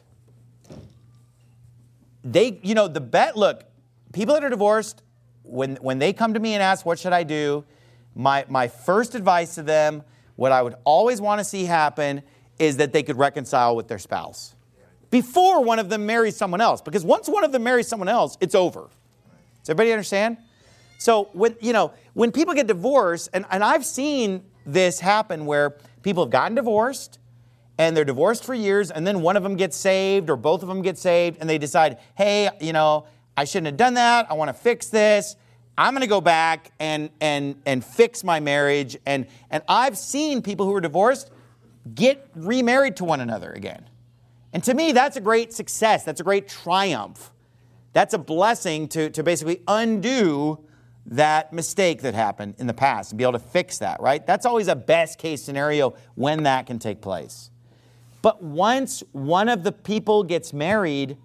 they, you know, the bet, look, people that are divorced, when, when they come to me and ask, what should I do? My, my first advice to them, what I would always want to see happen is that they could reconcile with their spouse before one of them marries someone else. Because once one of them marries someone else, it's over. Does everybody understand? So when, you know, when people get divorced, and, and I've seen this happen where people have gotten divorced and they're divorced for years, and then one of them gets saved or both of them get saved, and they decide, hey, you know, I shouldn't have done that. I want to fix this. I'm going to go back and and and fix my marriage. And, and I've seen people who are divorced get remarried to one another again. And to me, that's a great success. That's a great triumph. That's a blessing to, to basically undo that mistake that happened in the past and be able to fix that, right? That's always a best case scenario when that can take place. But once one of the people gets married,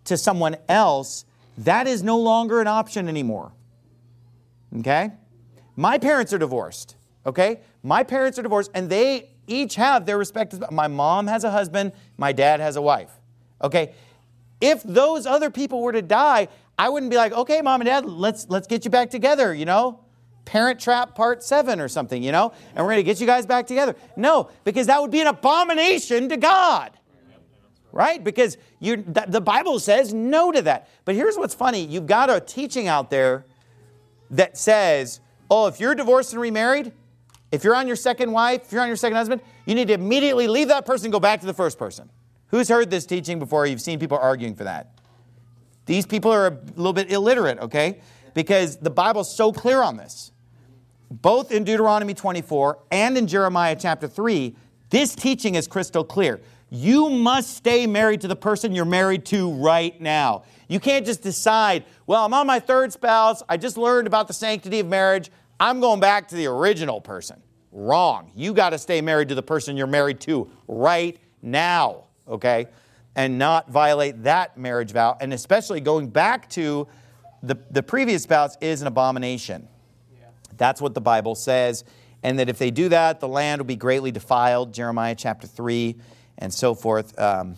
to someone else, that is no longer an option anymore. Okay? My parents are divorced. Okay? My parents are divorced, and they each have their respective... My mom has a husband. My dad has a wife. Okay? If those other people were to die, I wouldn't be like, okay, mom and dad, let's let's get you back together, you know? Parent Trap Part seven or something, you know? And we're going to get you guys back together. No, because that would be an abomination to God. Right? Because you, the Bible says no to that. But here's what's funny. You've got a teaching out there that says, oh, if you're divorced and remarried, if you're on your second wife, if you're on your second husband, you need to immediately leave that person and go back to the first person. Who's heard this teaching before? You've seen people arguing for that. These people are a little bit illiterate, okay? Because the Bible's so clear on this. Both in Deuteronomy twenty-four and in Jeremiah chapter three, this teaching is crystal clear. You must stay married to the person you're married to right now. You can't just decide, well, I'm on my third spouse. I just learned about the sanctity of marriage. I'm going back to the original person. Wrong. You got to stay married to the person you're married to right now, okay? And not violate that marriage vow. And especially going back to the, the previous spouse is an abomination. Yeah. That's what the Bible says. And that if they do that, the land will be greatly defiled. Jeremiah chapter three and so forth. Um,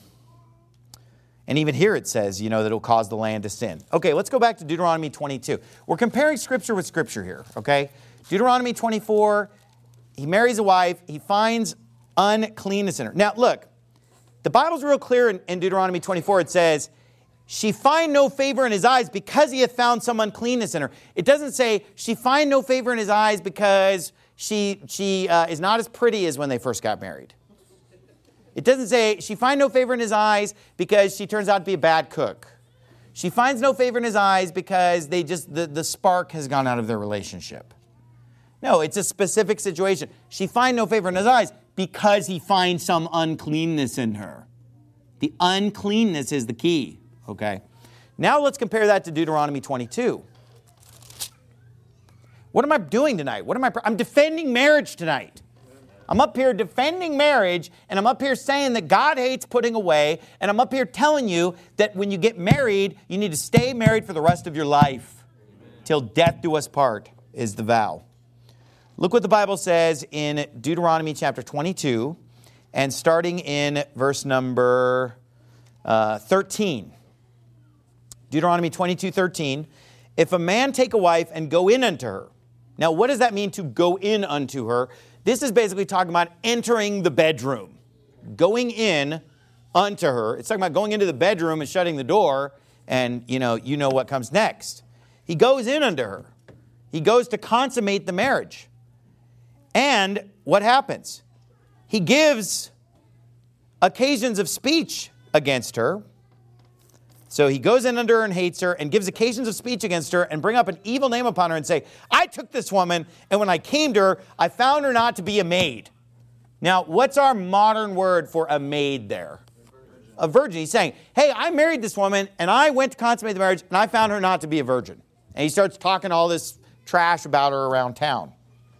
and even here it says, you know, that it will cause the land to sin. Okay, let's go back to Deuteronomy twenty-two. We're comparing Scripture with Scripture here, okay? Deuteronomy twenty-four, he marries a wife. He finds uncleanness in her. Now, look. The Bible's real clear in, in Deuteronomy twenty-four. It says, she find no favor in his eyes because he hath found some uncleanness in her. It doesn't say she find no favor in his eyes because she, she uh, is not as pretty as when they first got married. It doesn't say she find no favor in his eyes because she turns out to be a bad cook. She finds no favor in his eyes because they just the, the spark has gone out of their relationship. No, it's a specific situation. She find no favor in his eyes because he finds some uncleanness in her. The uncleanness is the key, okay? Now let's compare that to Deuteronomy twenty-two. What am I doing tonight? What am I? I'm defending marriage tonight. I'm up here defending marriage, and I'm up here saying that God hates putting away, and I'm up here telling you that when you get married, you need to stay married for the rest of your life. Till death do us part is the vow. Look what the Bible says in Deuteronomy chapter twenty-two, and starting in verse number uh, thirteen. Deuteronomy twenty-two, thirteen. If a man take a wife and go in unto her. Now, what does that mean to go in unto her? This is basically talking about entering the bedroom. Going in unto her. It's talking about going into the bedroom and shutting the door, and you know, you know what comes next. He goes in unto her. He goes to consummate the marriage. And what happens? He gives occasions of speech against her. So he goes in under her and hates her and gives occasions of speech against her and bring up an evil name upon her and say, I took this woman, and when I came to her, I found her not to be a maid. Now, what's our modern word for a maid there? A virgin. He's saying, hey, I married this woman, and I went to consummate the marriage, and I found her not to be a virgin. And he starts talking all this trash about her around town.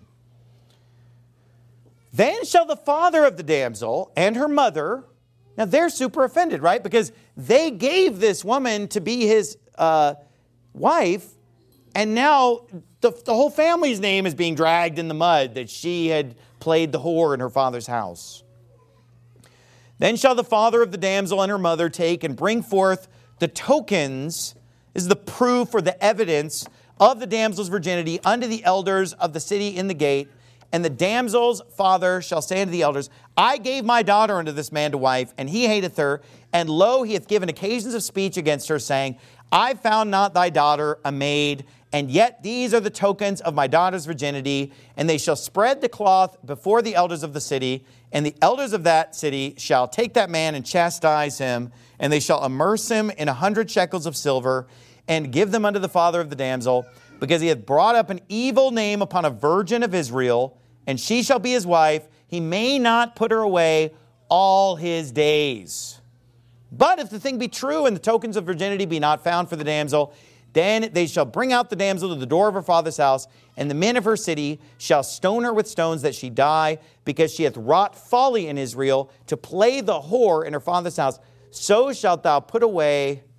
Then shall the father of the damsel and her mother, now they're super offended, right? Because they gave this woman to be his uh, wife, and now the, the whole family's name is being dragged in the mud that she had played the whore in her father's house. Then shall the father of the damsel and her mother take and bring forth the tokens, this is the proof or the evidence of the damsel's virginity unto the elders of the city in the gate. And the damsel's father shall say unto the elders, I gave my daughter unto this man to wife, and he hateth her. And lo, he hath given occasions of speech against her, saying, I found not thy daughter a maid, and yet these are the tokens of my daughter's virginity. And they shall spread the cloth before the elders of the city, and the elders of that city shall take that man and chastise him, and they shall immerse him in a hundred shekels of silver, and give them unto the father of the damsel, because he hath brought up an evil name upon a virgin of Israel, and she shall be his wife. He may not put her away all his days. But if the thing be true, and the tokens of virginity be not found for the damsel, then they shall bring out the damsel to the door of her father's house, and the men of her city shall stone her with stones that she die, because she hath wrought folly in Israel to play the whore in her father's house. So shalt thou put away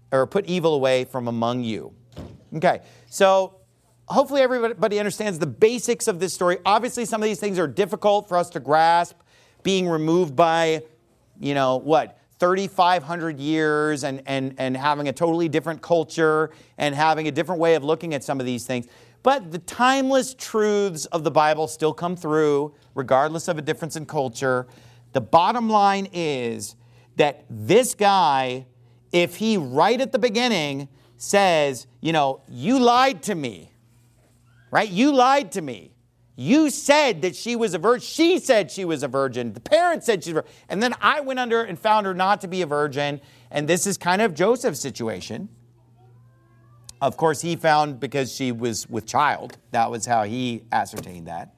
or put evil away from among you. Okay, so hopefully everybody understands the basics of this story. Obviously, some of these things are difficult for us to grasp, being removed by, you know, what, thirty-five hundred years and, and, and having a totally different culture and having a different way of looking at some of these things. But the timeless truths of the Bible still come through, regardless of a difference in culture. The bottom line is that this guy, if he right at the beginning says, you know, you lied to me, right? You lied to me. You said that she was a virgin. She said she was a virgin. The parents said she's a virgin. And then I went under and found her not to be a virgin. And this is kind of Joseph's situation. Of course, he found because she was with child. That was how he ascertained that.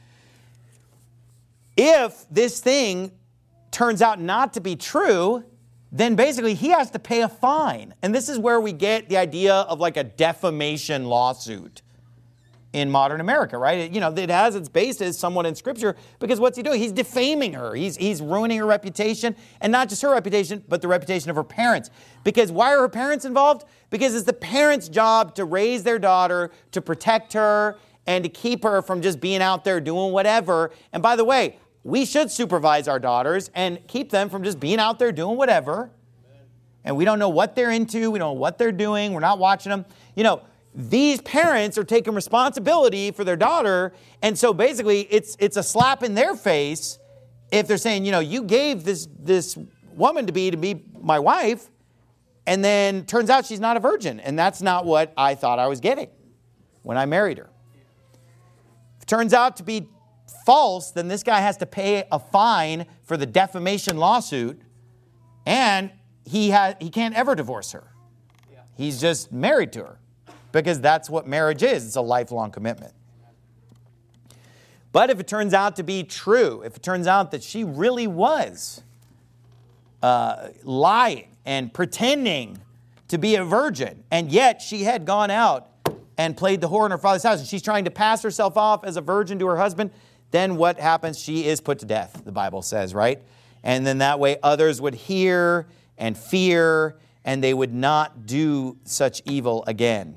If this thing turns out not to be true, then basically he has to pay a fine. And this is where we get the idea of like a defamation lawsuit in modern America, right? It, you know, it has its basis somewhat in Scripture, because what's he doing? He's defaming her. He's, he's ruining her reputation, and not just her reputation, but the reputation of her parents. Because why are her parents involved? Because it's the parents' job to raise their daughter, to protect her, and to keep her from just being out there doing whatever. And by the way, we should supervise our daughters and keep them from just being out there doing whatever. And we don't know what they're into. We don't know what they're doing. We're not watching them. You know, these parents are taking responsibility for their daughter. And so basically it's it's a slap in their face if they're saying, you know, you gave this, this woman to be to be my wife, and then turns out she's not a virgin. And that's not what I thought I was getting when I married her. If it turns out to be false, then this guy has to pay a fine for the defamation lawsuit, and he ha- he can't ever divorce her. Yeah. He's just married to her, because that's what marriage is. It's a lifelong commitment. But if it turns out to be true, if it turns out that she really was uh, lying and pretending to be a virgin, and yet she had gone out and played the whore in her father's house, and she's trying to pass herself off as a virgin to her husband, then what happens? She is put to death, the Bible says, right? And then that way others would hear and fear, and they would not do such evil again.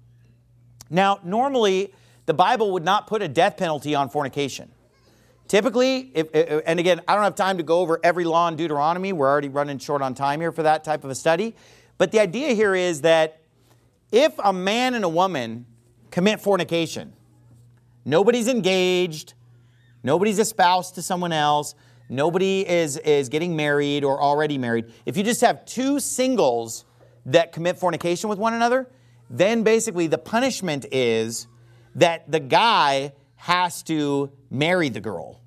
Now, normally, the Bible would not put a death penalty on fornication. Typically, if, and again, I don't have time to go over every law in Deuteronomy. We're already running short on time here for that type of a study. But the idea here is that if a man and a woman commit fornication, nobody's engaged, nobody's espoused to someone else, nobody is, is getting married or already married. If you just have two singles that commit fornication with one another, then basically the punishment is that the guy has to marry the girl,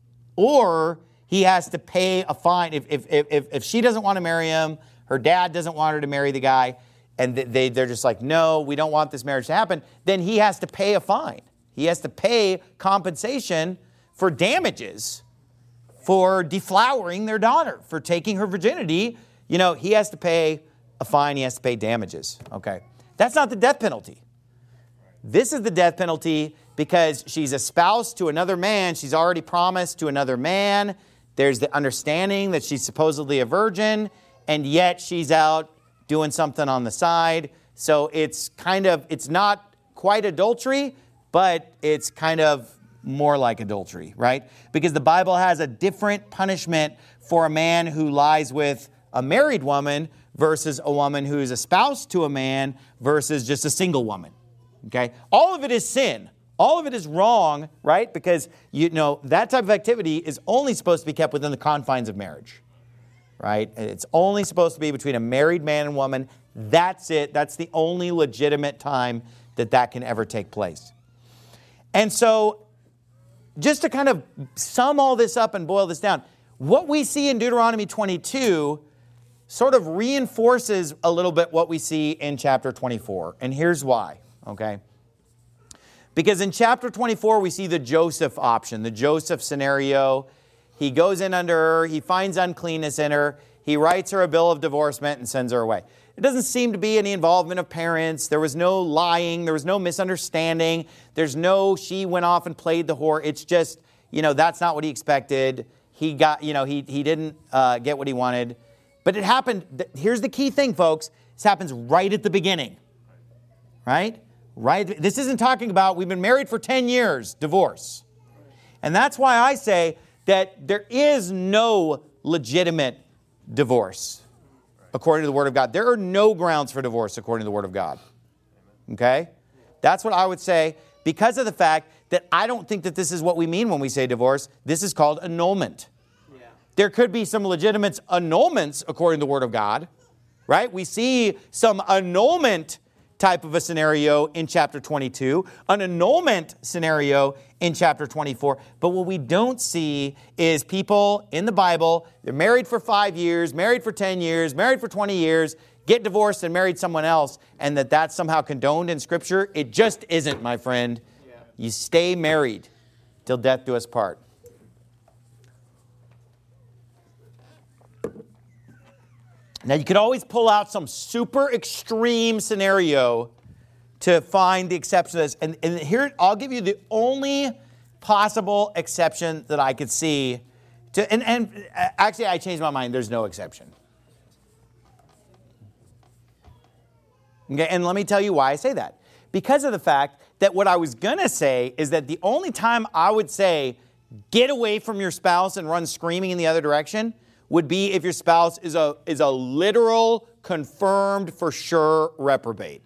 or he has to pay a fine. If, if, if, if she doesn't want to marry him, her dad doesn't want her to marry the guy, and they, they're just like, no, we don't want this marriage to happen, then he has to pay a fine. He has to pay compensation for damages for deflowering their daughter, for taking her virginity. You know, he has to pay a fine, he has to pay damages. Okay. That's not the death penalty. This is the death penalty because she's espoused to another man. She's already promised to another man. There's the understanding that she's supposedly a virgin, and yet she's out doing something on the side. So it's kind of, it's not quite adultery, but it's kind of more like adultery, right? Because the Bible has a different punishment for a man who lies with a married woman versus a woman who's espoused to a man versus just a single woman, okay? All of it is sin. All of it is wrong, right? Because, you know, that type of activity is only supposed to be kept within the confines of marriage, right? It's only supposed to be between a married man and woman. That's it. That's the only legitimate time that that can ever take place. And so, just to kind of sum all this up and boil this down, what we see in Deuteronomy twenty-two sort of reinforces a little bit what we see in chapter twenty-four. And here's why, okay? Because in chapter twenty-four, we see the Joseph option, the Joseph scenario. He goes in under her, he finds uncleanness in her, he writes her a bill of divorcement and sends her away. It doesn't seem to be any involvement of parents. There was no lying. There was no misunderstanding. There's no, she went off and played the whore. It's just, you know, that's not what he expected. He got, you know, he, he didn't uh, get what he wanted. But it happened. Here's the key thing, folks. This happens right at the beginning, right? Right. This isn't talking about we've been married for ten years, divorce. And that's why I say that there is no legitimate divorce according to the Word of God. There are no grounds for divorce according to the Word of God. Okay? That's what I would say because of the fact that I don't think that this is what we mean when we say divorce. This is called annulment. Yeah. There could be some legitimate annulments according to the Word of God, right? We see some annulment type of a scenario in chapter twenty-two, an annulment scenario in chapter twenty-four. But what we don't see is people in the Bible, they're married for five years, married for ten years, married for twenty years, get divorced and married someone else, and that that's somehow condoned in Scripture. It just isn't, my friend. Yeah. You stay married till death do us part. Now, you could always pull out some super extreme scenario to find the exception to this. And, and here, I'll give you the only possible exception that I could see. To, and, and actually, I changed my mind. There's no exception. Okay, and let me tell you why I say that. Because of the fact that what I was going to say is that the only time I would say, get away from your spouse and run screaming in the other direction would be if your spouse is a is a literal, confirmed, for sure reprobate.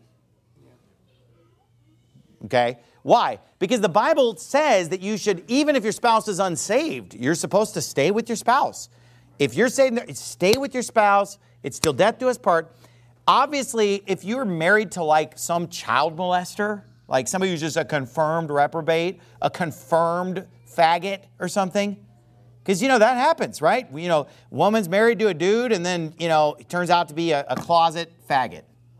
Okay? Why? Because the Bible says that you should, even if your spouse is unsaved, you're supposed to stay with your spouse. If you're saved, stay with your spouse. It's till death do us part. Obviously, if you're married to like some child molester, like somebody who's just a confirmed reprobate, a confirmed faggot or something, because, you know, that happens, right? You know, woman's married to a dude and then, you know, it turns out to be a, a closet faggot.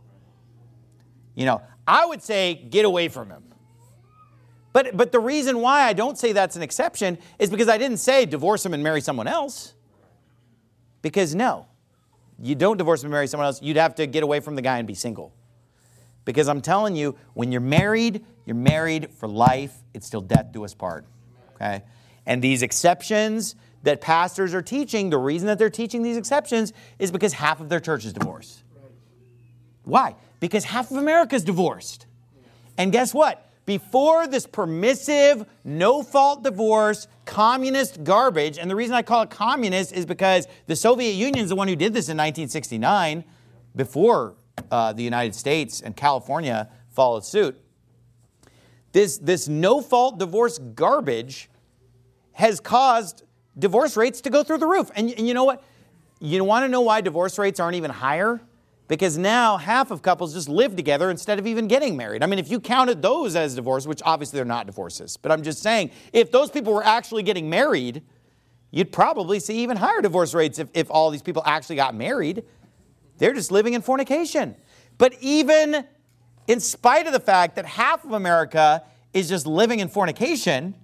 You know, I would say get away from him. But but the reason why I don't say that's an exception is because I didn't say divorce him and marry someone else. Because no, you don't divorce him and marry someone else. You'd have to get away from the guy and be single. Because I'm telling you, when you're married, you're married for life. It's till death do us part. Okay? And these exceptions that pastors are teaching, the reason that they're teaching these exceptions is because half of their church is divorced. Why? Because half of America is divorced. And guess what? Before this permissive, no-fault divorce, communist garbage, and the reason I call it communist is because the Soviet Union is the one who did this in nineteen sixty-nine, before uh, the United States and California followed suit. This, this no-fault divorce garbage has caused divorce rates to go through the roof. And, and you know what? You want to know why divorce rates aren't even higher? Because now half of couples just live together instead of even getting married. I mean, if you counted those as divorce, which obviously they're not divorces, but I'm just saying, if those people were actually getting married, you'd probably see even higher divorce rates if, if all these people actually got married. They're just living in fornication. But even in spite of the fact that half of America is just living in fornication,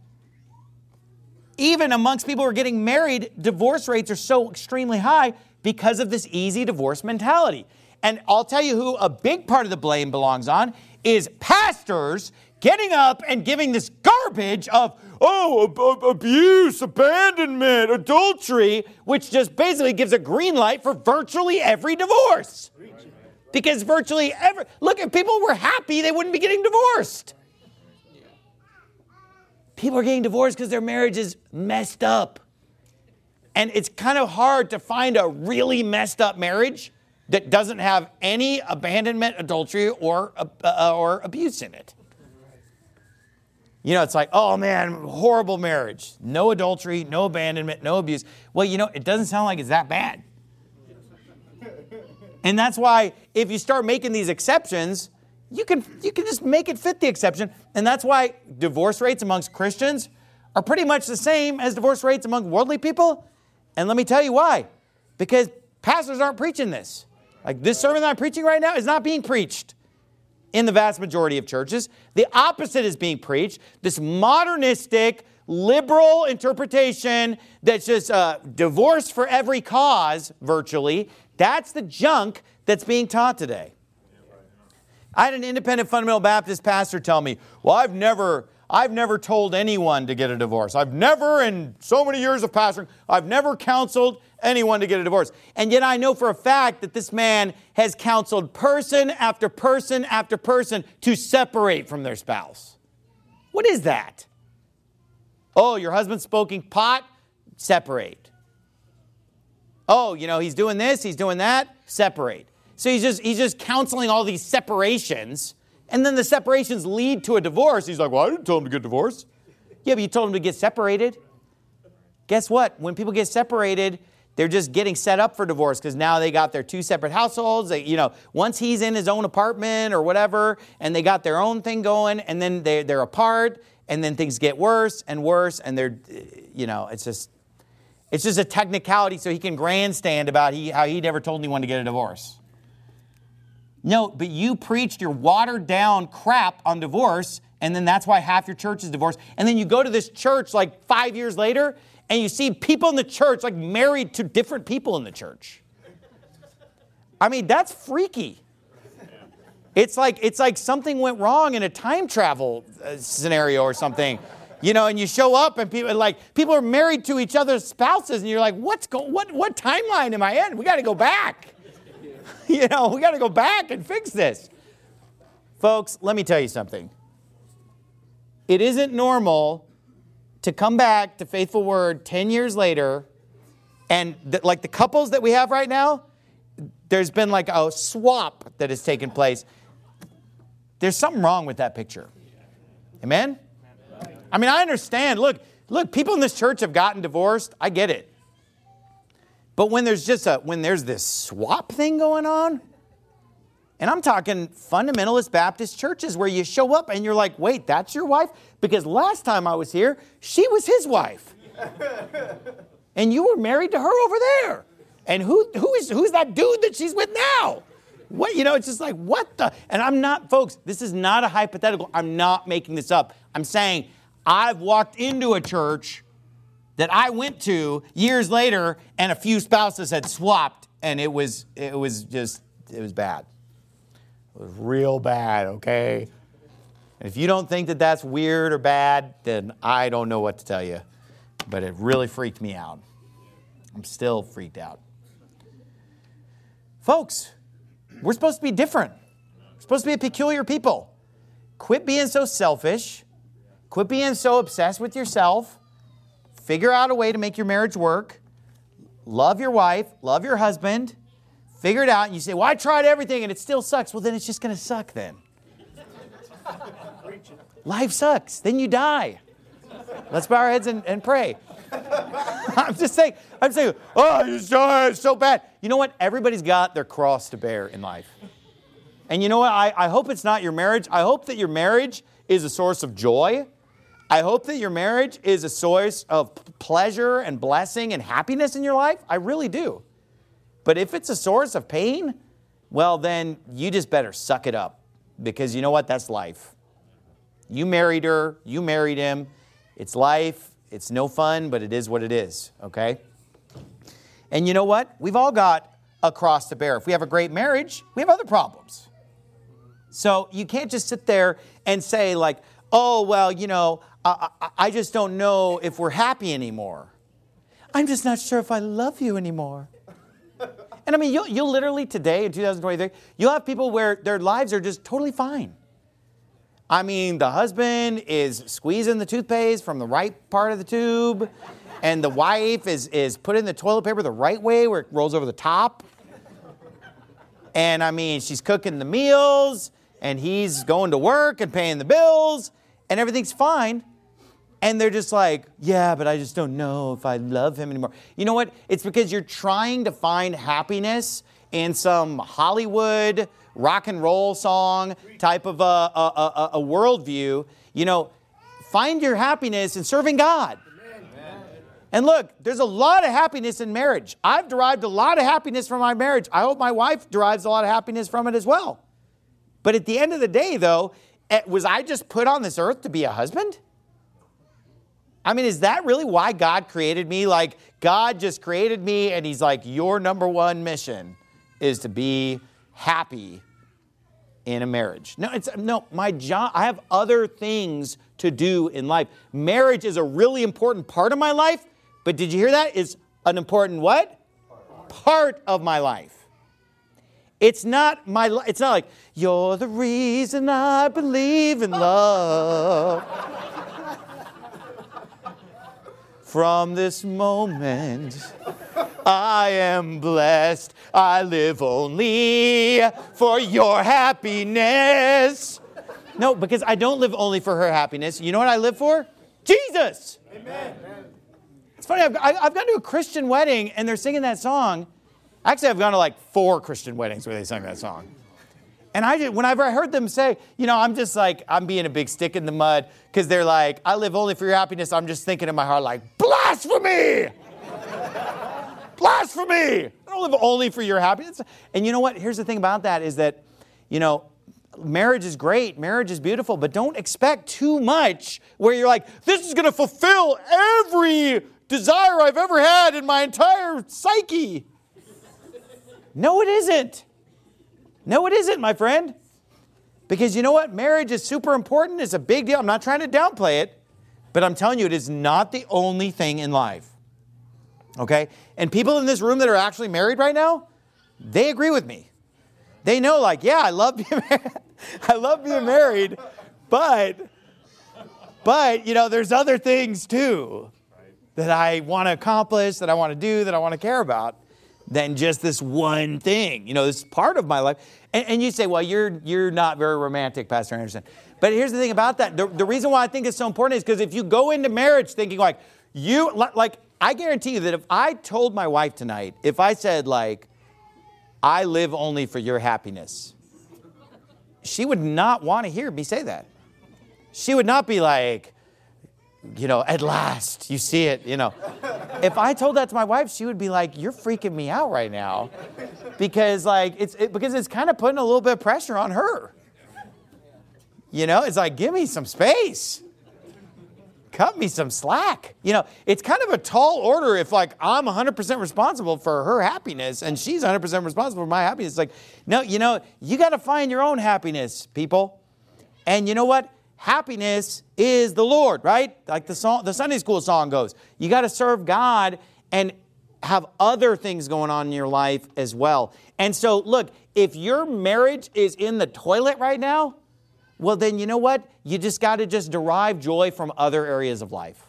even amongst people who are getting married, divorce rates are so extremely high because of this easy divorce mentality. And I'll tell you who a big part of the blame belongs on is pastors getting up and giving this garbage of, oh, ab- abuse, abandonment, adultery, which just basically gives a green light for virtually every divorce. Because virtually every, look, if people were happy, they wouldn't be getting divorced. People are getting divorced because their marriage is messed up. And it's kind of hard to find a really messed up marriage that doesn't have any abandonment, adultery, or, uh, or abuse in it. You know, it's like, oh man, horrible marriage. No adultery, no abandonment, no abuse. Well, you know, it doesn't sound like it's that bad. And that's why if you start making these exceptions, You can you can just make it fit the exception. And that's why divorce rates amongst Christians are pretty much the same as divorce rates among worldly people. And let me tell you why. Because pastors aren't preaching this. Like this sermon that I'm preaching right now is not being preached in the vast majority of churches. The opposite is being preached. This modernistic, liberal interpretation that's just uh, divorce for every cause, virtually. That's the junk that's being taught today. I had an independent fundamental Baptist pastor tell me, well, I've never, I've never told anyone to get a divorce. I've never, in so many years of pastoring, I've never counseled anyone to get a divorce. And yet I know for a fact that this man has counseled person after person after person to separate from their spouse. What is that? Oh, your husband's smoking pot? Separate. Oh, you know, he's doing this, he's doing that? Separate. So he's just he's just counseling all these separations, and then the separations lead to a divorce. He's like, well, I didn't tell him to get divorced. Yeah, but you told him to get separated. Guess what? When people get separated, they're just getting set up for divorce because now they got their two separate households. They, you know, once he's in his own apartment or whatever, and they got their own thing going, and then they, they're apart, and then things get worse and worse, and they're, you know, it's just, it's just a technicality so he can grandstand about he, how he never told anyone to get a divorce. No, but you preached your watered down crap on divorce, and then that's why half your church is divorced. And then you go to this church like five years later, and you see people in the church like married to different people in the church. I mean, that's freaky. It's like it's like something went wrong in a time travel uh, scenario or something. You know, and you show up and people like people are married to each other's spouses, and you're like, what's go what what timeline am I in? We got to go back. You know, we got to go back and fix this. Folks, let me tell you something. It isn't normal to come back to Faithful Word ten years later, and th- like the couples that we have right now, there's been like a swap that has taken place. There's something wrong with that picture. Amen? I mean, I understand. Look, look, people in this church have gotten divorced. I get it. But when there's just a, when there's this swap thing going on, and I'm talking fundamentalist Baptist churches where you show up and you're like, wait, that's your wife? Because last time I was here, she was his wife. And you were married to her over there. And who, who is, who's that dude that she's with now? What, you know, it's just like, what the? And I'm not, folks, this is not a hypothetical. I'm not making this up. I'm saying I've walked into a church that I went to years later, and a few spouses had swapped, and it was it was just, it was bad. It was real bad, okay? And if you don't think that that's weird or bad, then I don't know what to tell you. But it really freaked me out. I'm still freaked out. Folks, we're supposed to be different. We're supposed to be a peculiar people. Quit being so selfish. Quit being so obsessed with yourself. Figure out a way to make your marriage work. Love your wife. Love your husband. Figure it out. And you say, well, I tried everything and it still sucks. Well, then it's just going to suck then. Life sucks. Then you die. Let's bow our heads and, and pray. I'm just saying, I'm saying, oh, it's so, it's so bad. You know what? Everybody's got their cross to bear in life. And you know what? I, I hope it's not your marriage. I hope that your marriage is a source of joy. I hope that your marriage is a source of pleasure and blessing and happiness in your life. I really do. But if it's a source of pain, well, then you just better suck it up. Because you know what? That's life. You married her. You married him. It's life. It's no fun, but it is what it is. Okay? And you know what? We've all got a cross to bear. If we have a great marriage, we have other problems. So you can't just sit there and say like, oh, well, you know, I, I, I just don't know if we're happy anymore. I'm just not sure if I love you anymore. And I mean, you'll, you'll literally today in two thousand twenty-three, you'll have people where their lives are just totally fine. I mean, the husband is squeezing the toothpaste from the right part of the tube, and the wife is, is putting the toilet paper the right way where it rolls over the top. And I mean, she's cooking the meals, and he's going to work and paying the bills, and everything's fine. And they're just like, yeah, but I just don't know if I love him anymore. You know what? It's because you're trying to find happiness in some Hollywood rock and roll song type of a, a, a, a worldview. You know, find your happiness in serving God. Amen. And look, there's a lot of happiness in marriage. I've derived a lot of happiness from my marriage. I hope my wife derives a lot of happiness from it as well. But at the end of the day, though, was I just put on this earth to be a husband? I mean, is that really why God created me? Like, God just created me, and he's like, your number one mission is to be happy in a marriage. No, it's no, my job, I have other things to do in life. Marriage is a really important part of my life, but did you hear that? It's an important what? Part of my life. It's not my it's not like you're the reason I believe in love. From this moment, I am blessed. I live only for your happiness. No, because I don't live only for her happiness. You know what I live for? Jesus. Amen. It's funny, I've, I've gone to a Christian wedding and they're singing that song. Actually, I've gone to like four Christian weddings where they sing that song. And I just, whenever I heard them say, you know, I'm just like, I'm being a big stick in the mud because they're like, I live only for your happiness. I'm just thinking in my heart like, blasphemy! Blasphemy! I don't live only for your happiness. And you know what? Here's the thing about that is that, you know, marriage is great. Marriage is beautiful. But don't expect too much where you're like, this is going to fulfill every desire I've ever had in my entire psyche. No, it isn't. No, it isn't, my friend. Because you know what? Marriage is super important. It's a big deal. I'm not trying to downplay it, but I'm telling you, it is not the only thing in life. Okay? And people in this room that are actually married right now, they agree with me. They know, like, yeah, I love being married. I love being married, but, but, you know, there's other things too that I want to accomplish, that I want to do, that I want to care about. Than just this one thing. You know, this is part of my life. And, and you say, well, you're you're not very romantic, Pastor Anderson. But here's the thing about that. The, the reason why I think it's so important is because if you go into marriage thinking like, you, like, I guarantee you that if I told my wife tonight, if I said like, I live only for your happiness, she would not want to hear me say that. She would not be like, you know, at last, you see it, you know. If I told that to my wife, she would be like, you're freaking me out right now. Because like, it's it, because it's kind of putting a little bit of pressure on her. You know, it's like, give me some space. Cut me some slack. You know, it's kind of a tall order if like, I'm one hundred percent responsible for her happiness and she's one hundred percent responsible for my happiness. It's like, no, you know, you got to find your own happiness, people. And you know what? Happiness is the Lord, right? Like the song, the Sunday school song goes. You got to serve God and have other things going on in your life as well. And so, look, if your marriage is in the toilet right now, well, then you know what? You just got to just derive joy from other areas of life.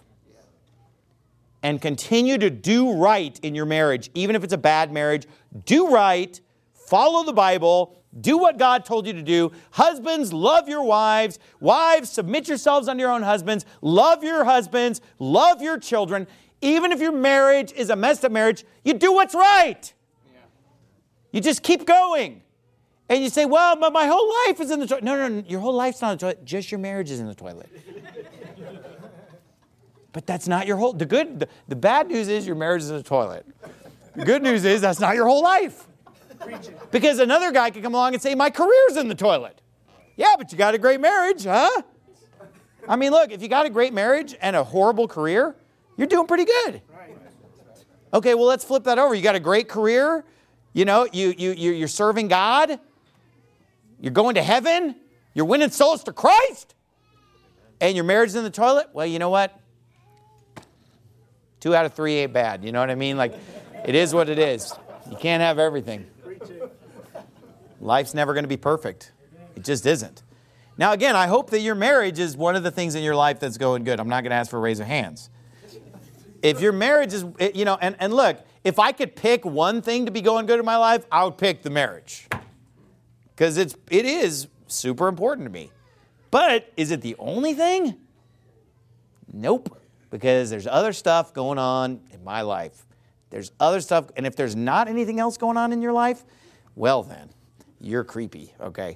And continue to do right in your marriage, even if it's a bad marriage. Do right, follow the Bible, do what God told you to do. Husbands, love your wives. Wives, submit yourselves unto your own husbands. Love your husbands. Love your children. Even if your marriage is a messed up marriage, you do what's right. Yeah. You just keep going. And you say, well, my, my whole life is in the toilet. No, no, no, your whole life's not in the toilet. Just your marriage is in the toilet. But that's not your whole... The good, the, the bad news is your marriage is in the toilet. The good news is that's not your whole life. Because another guy could come along and say, my career's in the toilet. Yeah, but you got a great marriage, huh? I mean, look, if you got a great marriage and a horrible career, you're doing pretty good. Okay, well, let's flip that over. You got a great career. You know, you, you, you're serving God. You're going to heaven. You're winning souls to Christ. And your marriage is in the toilet. Well, you know what? Two out of three ain't bad. You know what I mean? Like, it is what it is. You can't have everything. Life's never going to be perfect. It just isn't. Now, again, I hope that your marriage is one of the things in your life that's going good. I'm not going to ask for a raise of hands. If your marriage is, you know, and, and look, if I could pick one thing to be going good in my life, I would pick the marriage. Because it's, it is super important to me. But is it the only thing? Nope. Because there's other stuff going on in my life. There's other stuff. And if there's not anything else going on in your life, well then, you're creepy, okay?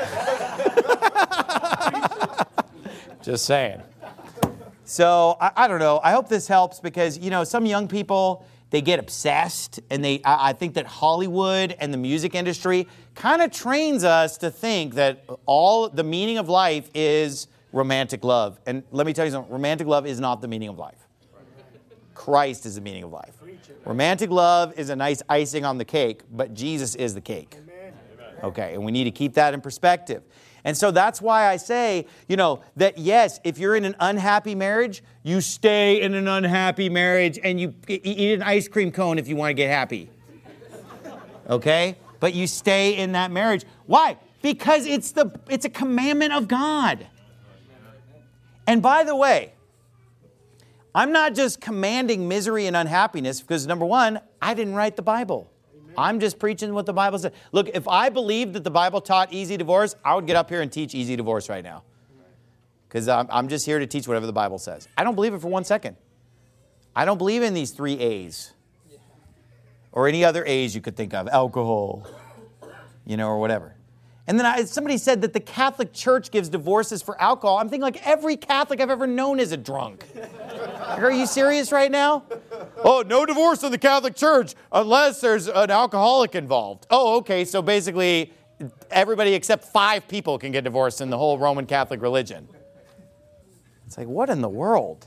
Just saying. So, I, I don't know. I hope this helps because, you know, some young people, they get obsessed. And they, I, I think that Hollywood and the music industry kind of trains us to think that all the meaning of life is romantic love. And let me tell you something. Romantic love is not the meaning of life. Christ is the meaning of life. Romantic love is a nice icing on the cake, but Jesus is the cake. Okay, and we need to keep that in perspective. And so that's why I say, you know, that yes, if you're in an unhappy marriage, you stay in an unhappy marriage and you eat an ice cream cone if you want to get happy. Okay? But you stay in that marriage. Why? Because it's the it's a commandment of God. And by the way, I'm not just commanding misery and unhappiness because, number one, I didn't write the Bible. I'm just preaching what the Bible says. Look, if I believed that the Bible taught easy divorce, I would get up here and teach easy divorce right now. Because I'm, I'm just here to teach whatever the Bible says. I don't believe it for one second. I don't believe in these three A's. Or any other A's you could think of. Alcohol, you know, or whatever. And then I, somebody said that the Catholic Church gives divorces for alcohol. I'm thinking like every Catholic I've ever known is a drunk. Are you serious right now? Oh, no divorce in the Catholic Church unless there's an alcoholic involved. Oh, okay, so basically everybody except five people can get divorced in the whole Roman Catholic religion. It's like, what in the world?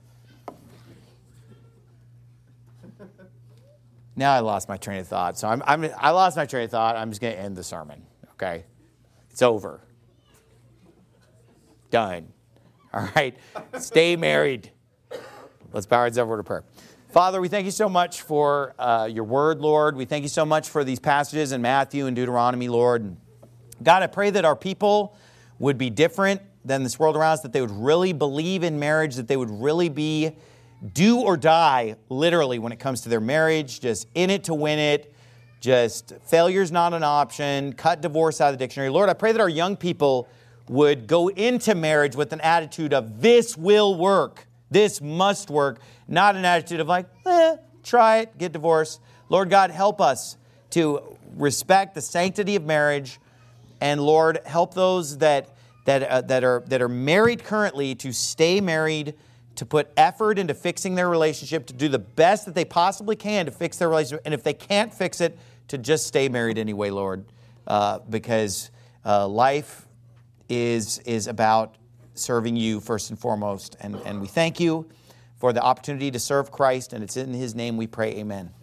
Now I lost my train of thought. So I'm, I'm, I lost my train of thought. I'm just going to end the sermon, okay? It's over. Done. All right? Stay married. Let's bow our heads over to prayer. Father, we thank you so much for uh, your word, Lord. We thank you so much for these passages in Matthew and Deuteronomy, Lord. And God, I pray that our people would be different than this world around us, that they would really believe in marriage, that they would really be do or die, literally, when it comes to their marriage, just in it to win it, just failure's not an option, cut divorce out of the dictionary. Lord, I pray that our young people would go into marriage with an attitude of this will work. This must work, not an attitude of like, eh, try it, get divorced. Lord God, help us to respect the sanctity of marriage. And Lord, help those that that uh, that are that are married currently to stay married, to put effort into fixing their relationship, to do the best that they possibly can to fix their relationship. And if they can't fix it, to just stay married anyway, Lord, uh, because uh, life is is about serving you first and foremost. And, and we thank you for the opportunity to serve Christ. And it's in his name we pray, amen.